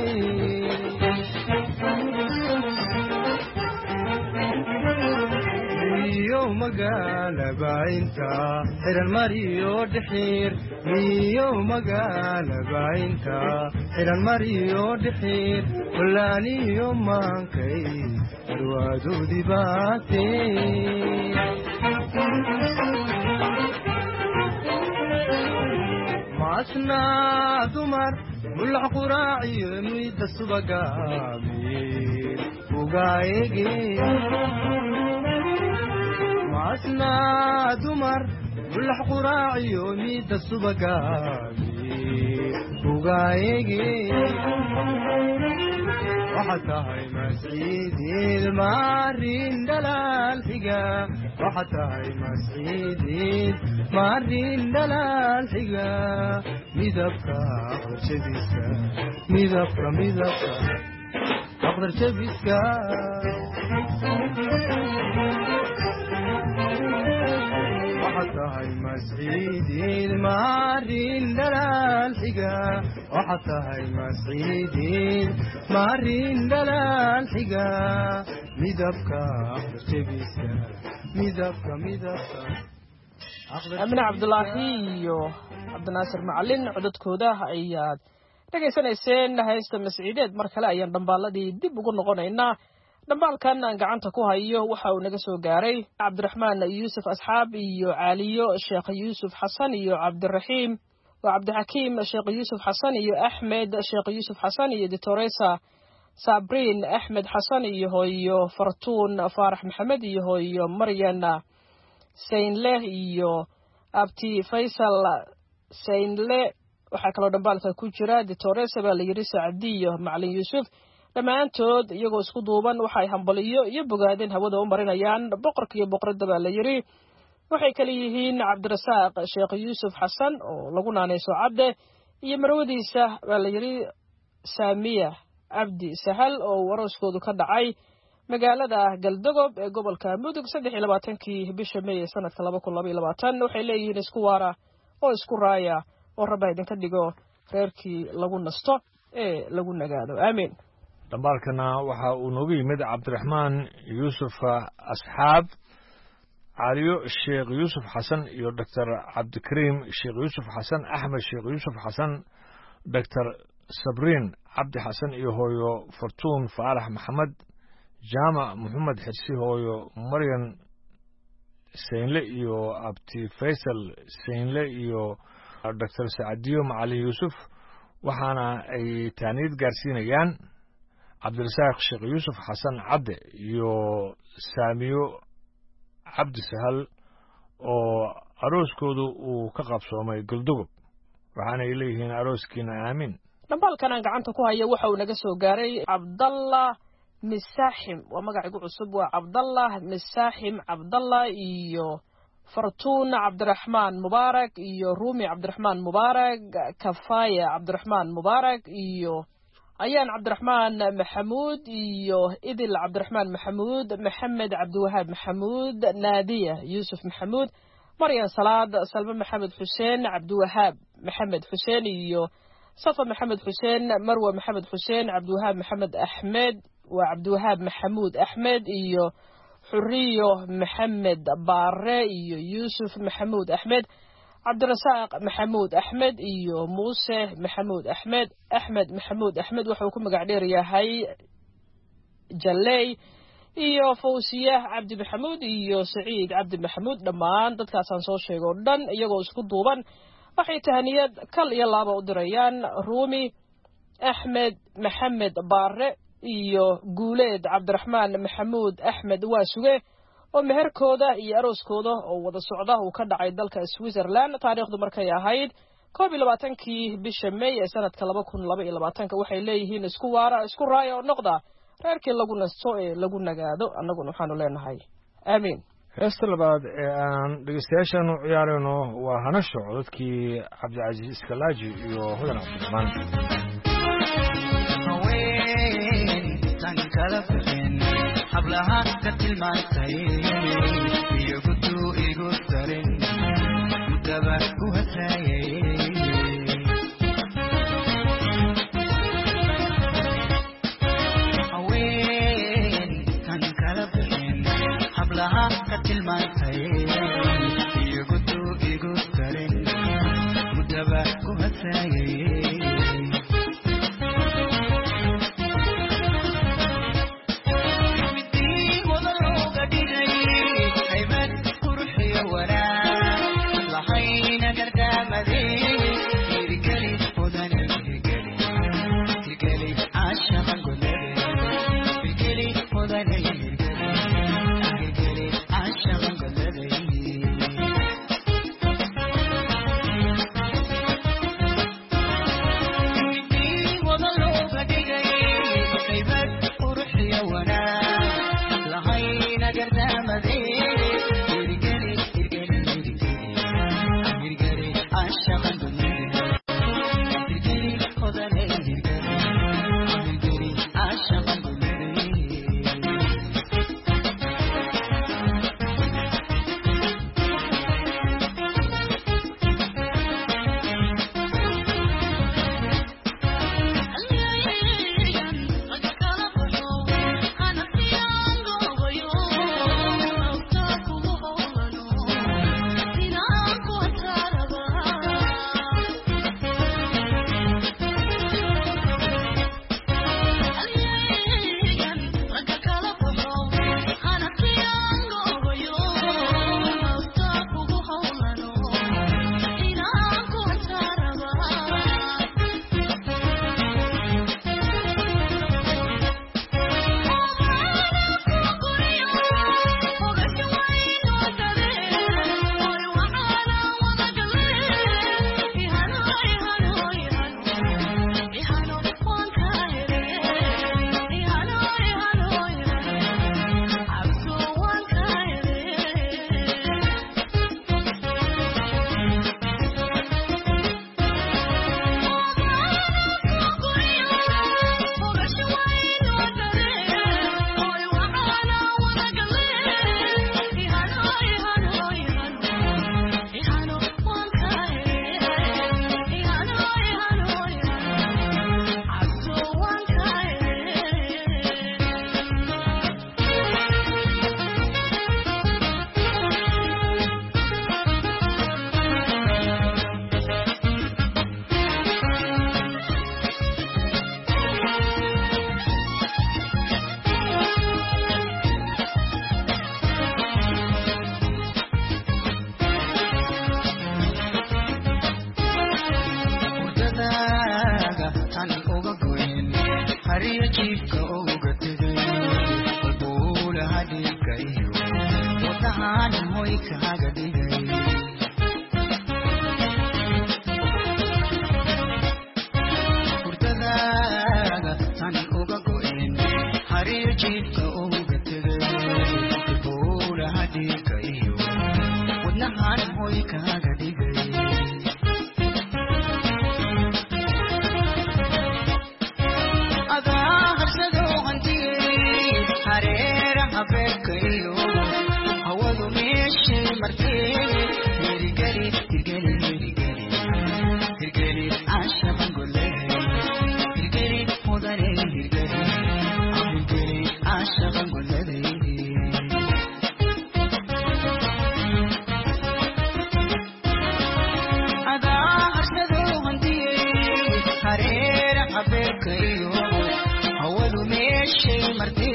S10: ميو مقال باينتا حرن مريو دحير ميو مقال باينتا حرن مريو دحير كل ياني يوم ما كي روادو دباتي معسنا دمر ملع قراعي ميد السبقامي وقايقي معسنا دمر ملع قراعي ميد السبقامي وقايقي وحتى هاي مسعيدي المارين دلال حقا وحتى هاي مسعيدي المارين دلال حقا ميدبكا أقدر شبيسكا ميدبكا ميدبكا أقدر شبيسكا وحتى هاي مسعيدي المارين دلال حقا وحتى هاي مسعيدي مارين دلال حقا ميدبكا أقدر شبيسكا ميدبكا ميدبكا
S9: أمين عبد الله عبد الناصر معلن عدد كوده أياد dhagaysanayseen haysta masciideed mar kale ayaan dhambaaladii dib ugu noqonaynaa dhambaalkan aan gacanta ku hayo waxa uu naga soo gaaray Cabdiraxmaan Yuusuf Asxaab iyo Caliyo Sheekh Yuusuf Xasan iyo Cabdiraxiim wa Cabdixakiim Sheekh Yuusuf Xasan iyo Ahmed Sheekh Yuusuf Xasan iyo Ditoresa Sabrin Ahmed Xasan iyo hooyo Fartuun Faarax Maxamed iyo hooyo Maryana Saynle iyo Abti Faysal Saynle waxa kale oo dhambaalka ku jira Ditoresa baa la yiri Saadiyo Macalin Yuusuf dhamaantood iyagoo isku duuban waxay hambaliyo iyo bogaadeen hawada u marinayaan boqorka iyo boqorada baa la yiri waxay kale yihiin Cabdirasaaq Sheekh Yuusuf Xasan oo lagu naanayso Cabde iyo marwadiisa baa la yiri Saamiya cabdi sahal oo arooskoodu ka dhacay magaalada galdogob ee gobolka mudug saddex iyo labaatankii bisha may ee sanadka laba kun laba iyo labaatan waxay leeyihiin isku waara oo isku raaya oo rabba idinka dhigo reerkii lagu nasto ee lagu nagaado aamiin
S1: dambaalkana waxa uu noogu yimid cabdiraxmaan yuusuf asxaab caliyo sheekh yuusuf xasan iyo doctor cabdikariim sheekh yuusuf xasan axmed sheekh yuusuf xasan doctor sabriin cabdi xasan iyo hooyo fortuun faarax maxamed jaamac maxamed xirsi hooyo maryan seynle iyo abti faysal seynle iyo doctor sacadiyo macalin yuusuf waxaana ay taaniyad gaarsiinayaan cabdirasaaq sheekh yuusuf xasan cadde iyo saamiyo cabdi sahal oo arooskoodu uu ka qabsoomay galdogob waxaanay leeyihiin arooskiina aamin
S9: dhambaalkan aan gacanta ku haya waxa uu naga soo gaaray cabdallah misaaxim waa magacigu cusub waa cabdallah misaaxim cabdallah iyo fartuun cabdiraxmaan mubaarak iyo ruumi cabdiraxmaan mubaarak kafaya cabdiraxmaan mubaarak iyo ayaan cabdiraxmaan maxamuud iyo idil cabdiraxmaan maxamuud maxamed cabdiwahaab maxamuud naadiya yuusuf maxamuud maryan salaad salme maxamed xuseen cabdiwahaab maxamed xuseen iyo safa maxamed xuseen marwa maxamed xuseen cabdiwahaab maxamed axmed waa cabdiwahaab maxamuud axmed iyo xuriyo maxamed baare iyo yuusuf maxamuud axmed cabdirasaaq maxamuud axmed iyo muuse maxamuud axmed axmed maxamuud axmed wuxuu ku magac dheer yahay jalley iyo fawsiye cabdi maxamuud iyo saciid cabdi maxamuud dhammaan dadkaasaan soo sheegay oo dhan iyagoo isku duuban waxay tahaniyad kal iyo laaba u dirayaan ruumi axmed maxamed baare iyo guuleed cabdiraxmaan maxamuud axmed waasuge oo meherkooda iyo arooskooda oo wada socda uu ka dhacay dalka Switzerland taariikhdu markay ahayd koob iyo labaatankii bisha May ee sanadka laba kun laba iyo labaatanka waxay leeyihiin isku waara isku raaya oo noqda reerkii lagu nasto ee lagu nagaado annaguna waxaanu leenahay aamin
S1: heesta labaad ee aan dhegeystayaashan u ciyaarayno waa hanasho codadkii cabdicasiis iskalaaji iyo hodan cabdiraxmaan
S10: hablaha ka tilmaantay iyo gudu igu darin mudaba ku hasayay haween kan kala bixin hablaha ka tilmaantay iyo gudu igu darin mudaba ku hasayay hariyo jiifka uga tegay halbuulaha dhibkayo wadahaan hoy kaaga dhigay hurdadaada tan uga go'een hariyo jiifka uga tegay halbuulaha dhibkayo wadahaan hoy kaaga dhigay Abekayo, hawadu meeshay martay, hirgeli, hirgeli, hirgeli, hirgeli, ashaban golay, hirgeli, mudane, hirgeli, hirgeli, ashaban golay. Ada harsado handiyay, hareera abekayo, hawadu meeshay martay.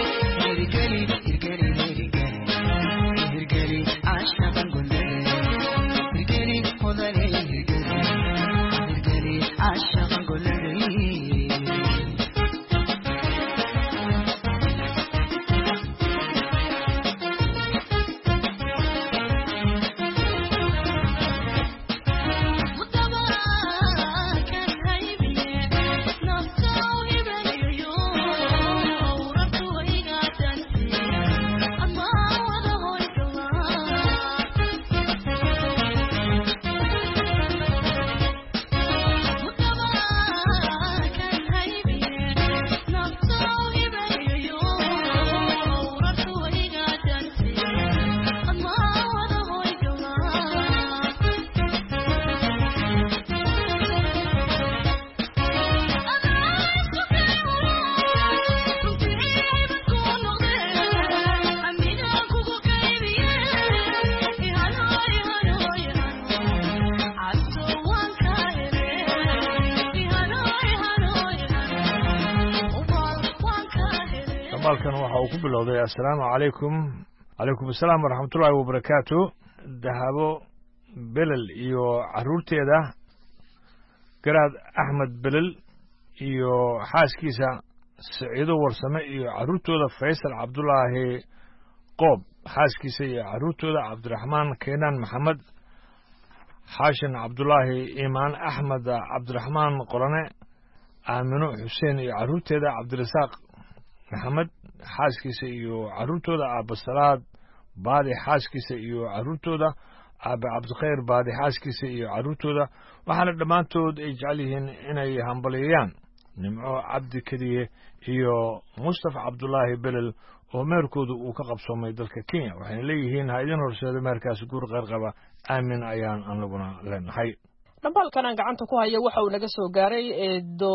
S1: halkan waxa uu ku bilowday assalaamu calaykum calaykum assalaam waraxmatullaahi wabarakaatu dahabo belel iyo caruurteeda garaad axmed belel iyo xaaskiisa saciido warsame iyo caruurtooda faysal cabdulaahi qoob xaaskiisa iyo caruurtooda cabdiraxmaan keenaan maxamed xaashin cabdulaahi iimaan axmed cabdiraxmaan qorane aamino xuseen iyo caruurteeda cabdirasaaq maxamed xaaskiisa iyo caruurtooda aabasalaad baadi xaaskiisa iyo caruurtooda aabe cabdikhayr baadi xaaskiisa iyo caruurtooda waxaana dhammaantood ay jecel yihiin inay hambalyeeyaan nimco cabdi kediye iyo mustafa cabdulaahi belel oo meherkooda uu ka qabsoomay dalka kenya waxayna leeyihiin ha idin horseedo meherkaasi guur qeyr qaba aamin ayaan anaguna leenahay
S9: dhambaalkan aan gacanta ku hayo waxa uu naga soo gaaray eedo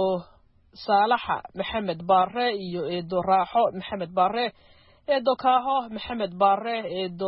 S9: saalaxa maxamed baare iyo eedo raaxo maxamed baare eedo kaaho maxamed baare eedo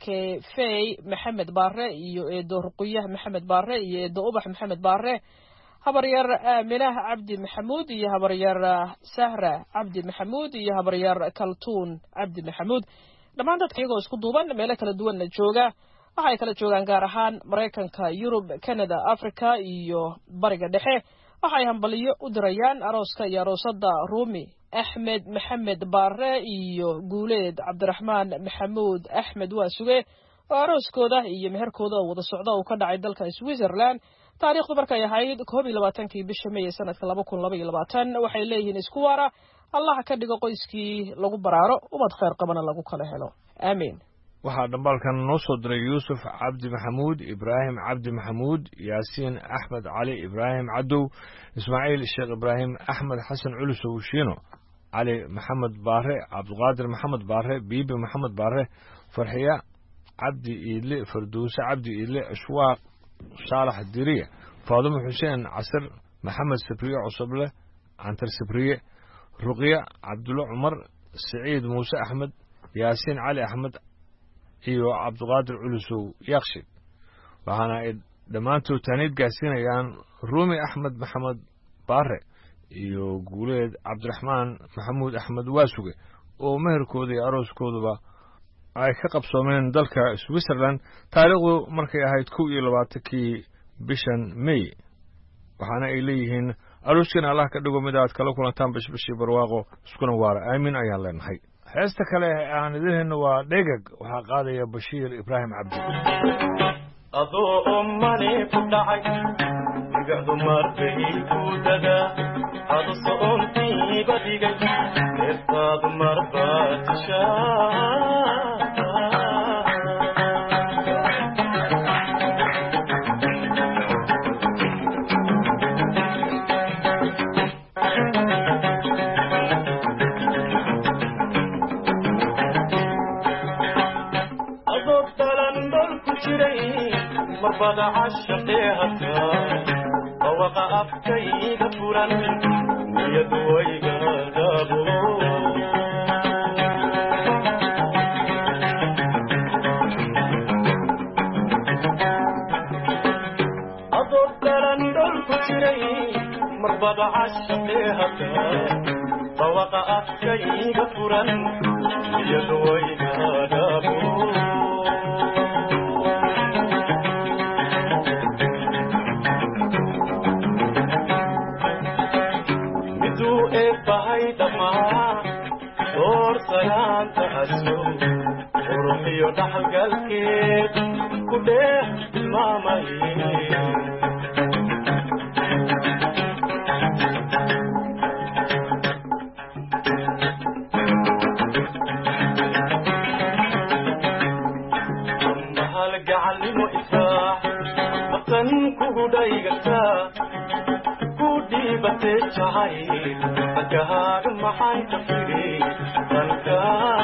S9: kefey maxamed baare iyo eedo ruquyah maxamed baare iyo eedo ubax maxamed baare habaryar aaminah cabdi maxamuud iyo habaryar sahra cabdi maxamuud iyo habaryar kaltuun cabdi maxamuud dhammaan dadka iyagoo isku duuban meelo kala duwanna jooga waxay kala joogaan gaar ahaan maraykanka yurub canada africa iyo bariga dhexe waxay hambaliyo u dirayaan arooska iyo aroosada ruumi axmed maxamed baare iyo guuleed cabdiraxmaan maxamuud axmed waasuge oo arooskooda iyo meherkooda oo wada socda uu ka dhacay dalka switzerland taariikhdu markay ahayd koob iyo labaatankii bisha may ee sanadka laba kun laba iyo labaatan waxay leeyihiin isku waara allah ka dhigo qoyskii lagu baraaro umad khayr qabana lagu kala helo aamiin
S1: waxaa dhambaalkan noo soo diray yuusuf cabdi maxamuud ibraahim cabdi maxamuud yaasiin axmed cali ibraahim cadow ismaaciil sheekh ibraahim axmed xasan culusow shiino cali maxamed baare cabdiqaadir maxamed baare biibi maxamed baare farxiya cabdi iidle farduuse cabdi iidle ashwaaq saalax diriye faadumo xuseen casir maxamed sabriye cusuble cantar sabriye ruqya cabdulle cumar siciid muuse axmed yaasiin cali axmed iyo cabdiqaadir culusow yaaqshid waxaana ay dhammaantood taaniid gaarsiinayaan ruumi axmed maxamed baare iyo guuleed cabdiraxmaan maxamuud axmed waasuge oo meherkooda iyo arooskooduba ay ka qabsoomeen dalka switzerland taariikhdu markay ahayd kow iyo labaatankii bishan may waxaana ay leeyihiin arooskan allah ka dhigo mid aad kala kulantaan bashbashii barwaaqo iskuna waara aamin ayaan leenahay heesta kale aan idin hayno waa dhegag waxaa qaadaya bashiir ibraahim cabdi
S11: adoo ummani ku dhacay digacdu marbay ku dagaa adu soontiiba dhigay eertaadu marbaa tishaa marbada cashaqeehata dawaqa afkayga furan niyadu wayga dhabo adoo dalan dholku jiray marbada cashaqeehata dawaqa afkayga furan niyadu wayga dhabo door salaanta aso quruxiyo dhaxalgalkeed ku dheeh tilmaamaye mahal gacalimo ifraax watan kugu dhaygataa ku dhiibatee jacayl akahaaga maxaan ka firi danka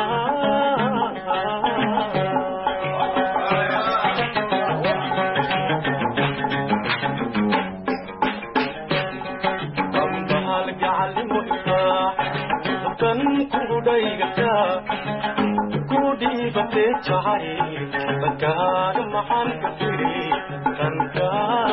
S11: ambahal gacalimo ifraax watan kugu dhaygataa ku dhiibatee jacayl akahaaga maxaan ka firi danka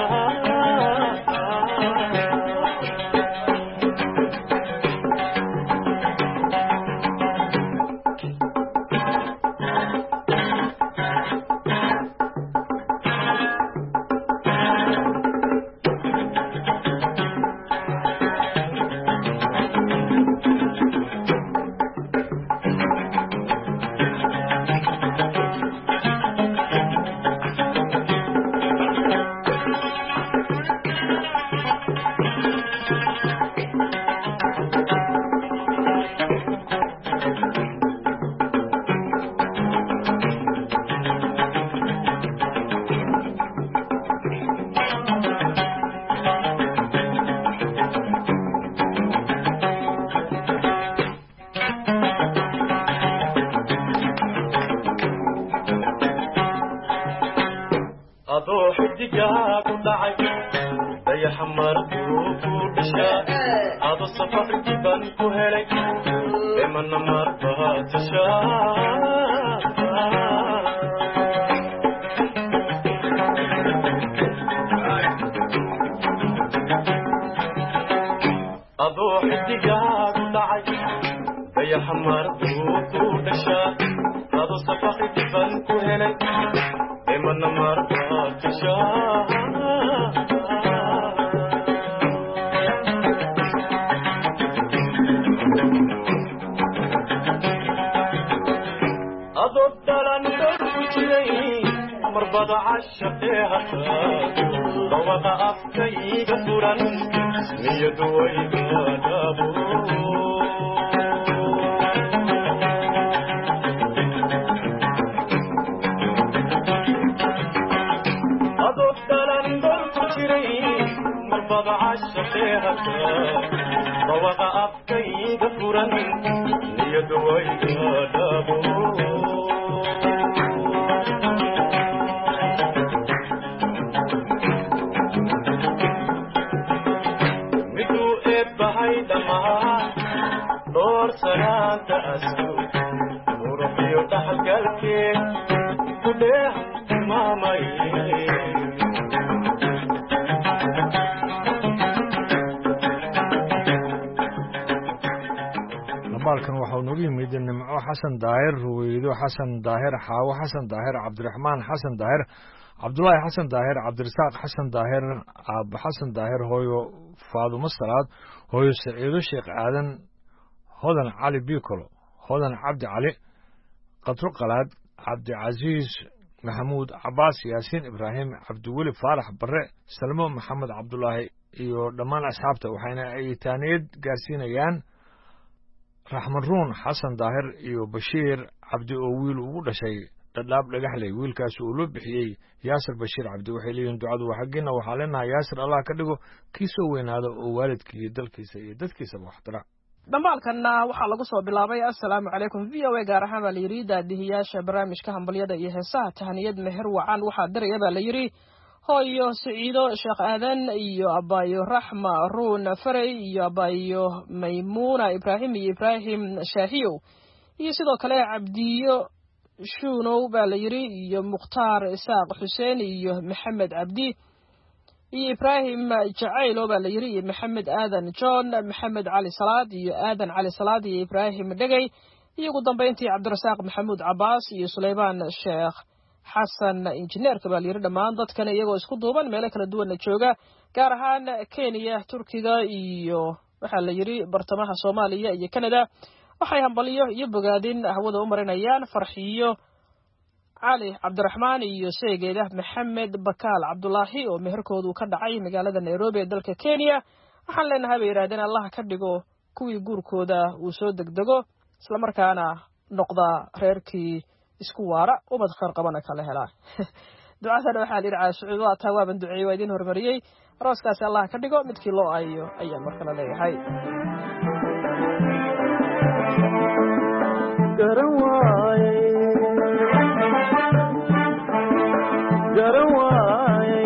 S1: maalkan waxa uu nagu yimid nimco xasan daahir ruweydo xasan daahir xaawo xasan daahir cabdiraxmaan xasan daahir cabdullaahi xasan daahir cabdirasaaq xasan daahir aab xasan daahir hooyo faadumo salaad hooyo saciido sheekh aadan hodan cali bikolo hodan cabdi cali qadro qalaad cabdicasiis maxamuud cabaas yaasiin ibraahim cabdiweli faarax barre salmo maxamed cabdulaahi iyo dhammaan asxaabta waxayna ay taaniyad gaarsiinayaan raxman ruun xasan daahir iyo bashiir cabdi oo wiil ugu dhashay dhadhaab dhagaxley wiilkaas uu loo bixiyey yaasir bashiir cabdi waxay leeyihiin ducadu waa xaggiina waxaa leenahay yaasir allah ka dhigo kii soo weynaada oo waalidkii iyo dalkiisa iyo dadkiisaba waxtara
S9: dhambaalkanna waxaa lagu soo bilaabay assalaamu calaykum v o a gaar ahaan baa la yidhi daadihiyaasha barnaamijka hambalyada iyo heesaha tahaniyad meher wacan waxaa diraya baa la yidhi hooyo siciido sheekh aadan iyo abaayo raxma ruun farey iyo abaayo maymuuna ibraahim iyo ibraahim shaahiyow iyo sidoo kale cabdiyo shuunow baa la yidhi iyo mukhtaar isaaq xuseen iyo maxamed cabdi iyo ibraahim jacaylo baa la yidhi iyo maxamed aadan john maxamed cali salaad iyo aadan cali salaad iyo ibraahim dhegey iyo ugu dambayntii cabdirasaaq maxamuud cabaas iyo suleymaan sheekh xasan injineerka baa la yidhi dhammaan dadkan iyagoo isku duuban meelo kala duwanna jooga gaar ahaan kenya turkiga iyo waxaa la yidhi bartamaha soomaaliya iyo canada waxay hambalyo iyo bogaadin hawada u marinayaan farxiyo cali cabdiraxmaan iyo sheegeeda maxamed bakaal cabdulaahi oo meherkoodu ka dhacay magaalada nairobi ee dalka kenya waxaan leenahay bay yidhahdeen allah ka dhigo kuwii guurkooda uu soo degdego islamarkaana noqda reerkii isku waara ubad khayr qabana kala helaa ducadana waxaa la yidhi caashucuud waa taa waaban duceeyey waa idiin horumariyey arooskaasi allah ka dhigo midkii loo aayo ayaan markala leeyahay
S11: garan waaye garan waaye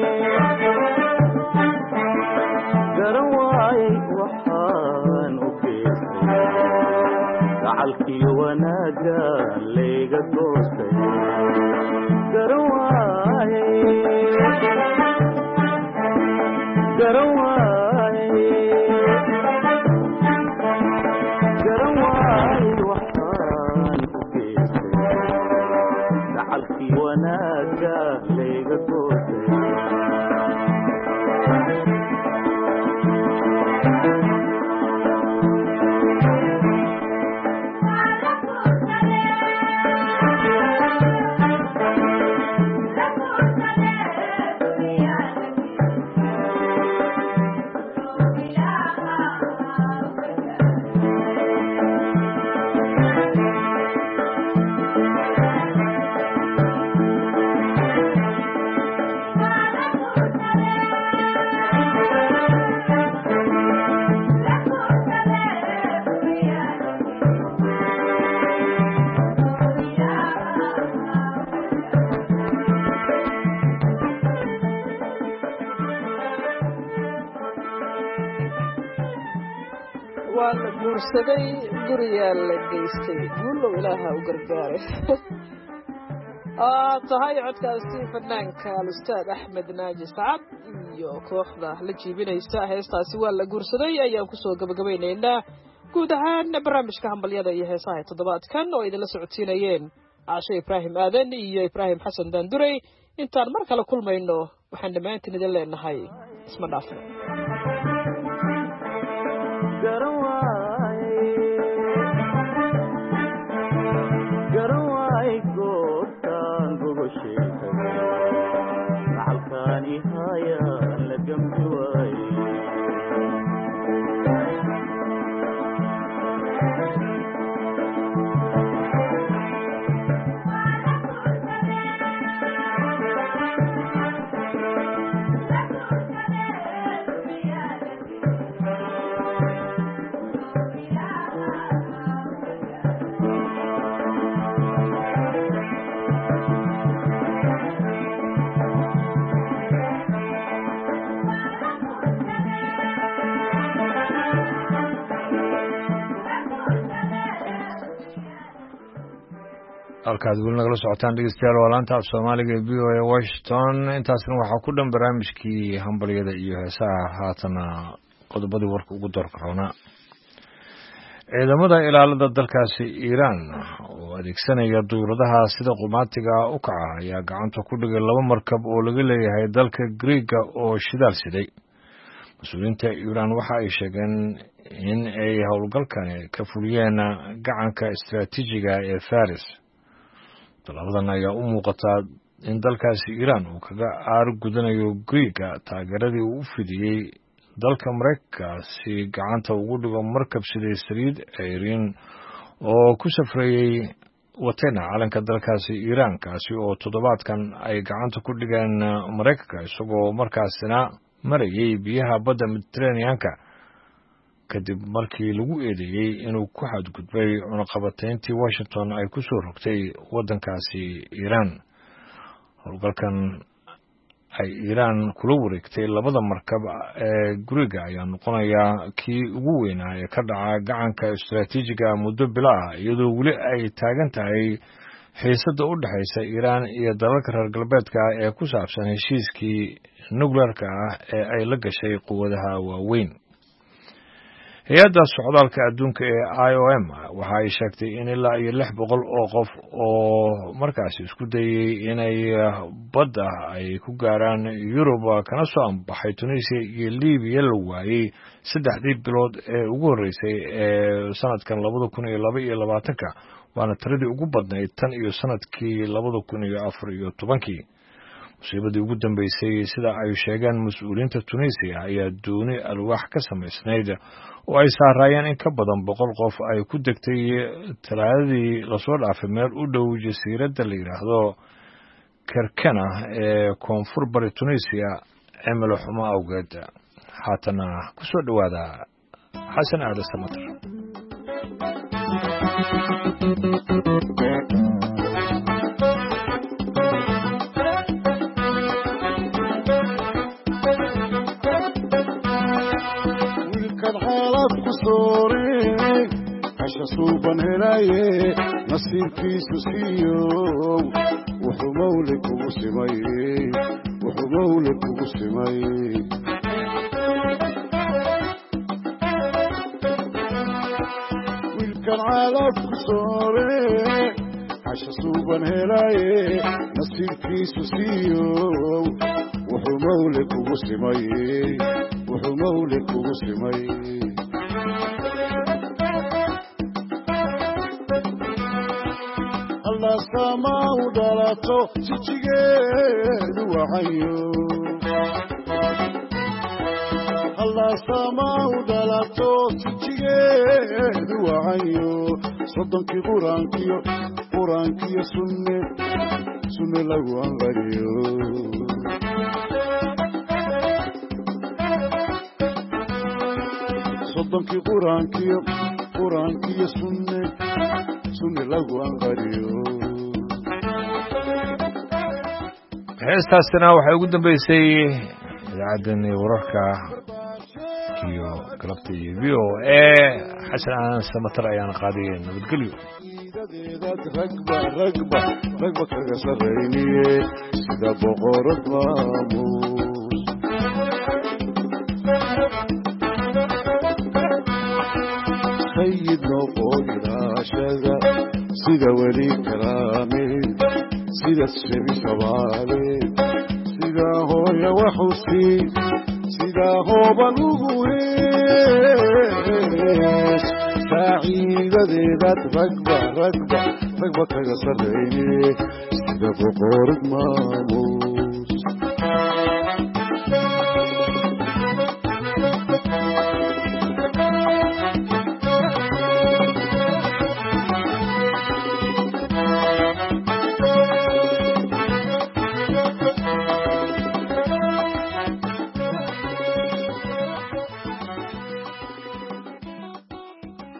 S11: garan waaye waxaan u geystay gacalkii wanaaga layga goostay garan waaye garan waaye garan waaye waxaan u geystay gacalkii wanaaga layga goostay
S9: guursaday guriyaa la geystay guulow ilaaha u gargaaray tahay codkaasi fanaanka alustaad axmed naaji sacad iyo kooxda la jiibinaysa heestaasi waa la guursaday ayaan kusoo gabagabaynaynaa guud ahaan barnaamijka hambalyada iyo heesaha toddobaadkan oo idinla socodsiinayeen caasho ibraahim aadan iyo ibraahim xasan daandurey intaan mar kale kulmayno waxaan dhammaantiin idin leenahay isma dhaafno
S1: halkaad weli nagala socotaan dhegeystayaal waa laanta af soomaaliga ee v o a washington intaasna waxaa ku dhan barnaamijkii hambalyada iyo heesaha haatana qodobadii warka ugu doorka roonaa ciidamada ilaalada dalkaasi iiraan oo adeegsanaya duuradaha sida qumaatiga u kaca ayaa gacanta ku dhigay laba markab oo laga leeyahay dalka griiga oo shidaal siday mas-uuliyiinta iiraan waxa ay sheegeen in ay howlgalkani ka fuliyeen gacanka istaraatiijiga ee faris tallaabadan ayaa u muuqataa in dalkaasi iiraan uu kaga aargudanayo griiga taageeradii uu u fidiyey dalka maraykanka si gacanta ugu dhigo markab siday saliid ceyriin oo ku safreeyey watena calanka dalkaasi iiraan kaasi oo toddobaadkan ay gacanta ku dhigeen maraykanka isagoo markaasina marayay biyaha badda mediteraneanka kadib markii lagu eedeeyey inuu ku xadgudbay cunaqabatayntii washington ay ku soo rogtay waddankaasi iiraan howlgalkan ay iiraan kula wareegtay labada markab ee guriga ayaa noqonayaa kii ugu weynaa ee ka dhaca gacanka istaraatiijiga muddo bilo ah iyadoo weli ay taagan tahay xiisadda u dhexaysa iiraan iyo dalalka reer galbeedka ee ku saabsan heshiiskii nukleerka ah ee ay la gashay quwadaha waaweyn hay-adda socdaalka adduunka ee i o m waxa ay sheegtay in ilaa iyo lix boqol oo qof oo markaasi isku dayey inay badda ay ku gaaraan yurub kana soo ambaxay tunisia iyo libiya la waayey saddexdii bilood ee ugu horreysay ee sanadkan labada kun iyo laba iyo labaatanka waana tiradii ugu badnayd tan iyo sanadkii labada kun iyo afar iyo tobankii musiibadii ugu dambeysay sida ay sheegeen mas-uuliyiinta tunisia ayaa dooni alwaax ka samaysnayd oo ay saaraayeen in ka badan boqol qof ay ku degtay talaadadii lasoo dhaafay meel u dhow jasiiradda la yidhaahdo kerkena ee koonfur bari tunisia cimilo xumo awgeed haatana ku soo dhowaada xasan aada samatar
S12: suuban helaye nasiibkiisu siiyow wuxuu mawle kugu simay wuxuu mawle kugu simay wiilkan caalabku soore casha suuban helaye nasiibkiisu siiyow wuxuu mawle kugu simay wuxuu mawle kugu simay sama u dhalato jijigeedu wacayo allah sama u dhalato jijigeedu wacayo soddonkii quraankiyo quraankiyo sunne sunne lagu anqariyo soddonkii quraankiyo quraankiyo sunne sunne lagu anqariyo
S1: heestaasina waxay ugu dambeysay idaacaddani wararka iyo galabta iyo v o a xasan aan samatar ayaan qaadiyay nabadgelyo
S12: ragba ragba ragba kaga sarrayniye sida boqorad maamuus sayid noqoo ilaashada sida weli karaame sida shebi shabaale sida hooya waxusi sida hooban ugu hees saaciidadeedaad ragba ragba ragba kaga sarrayne sida boqorad maamuus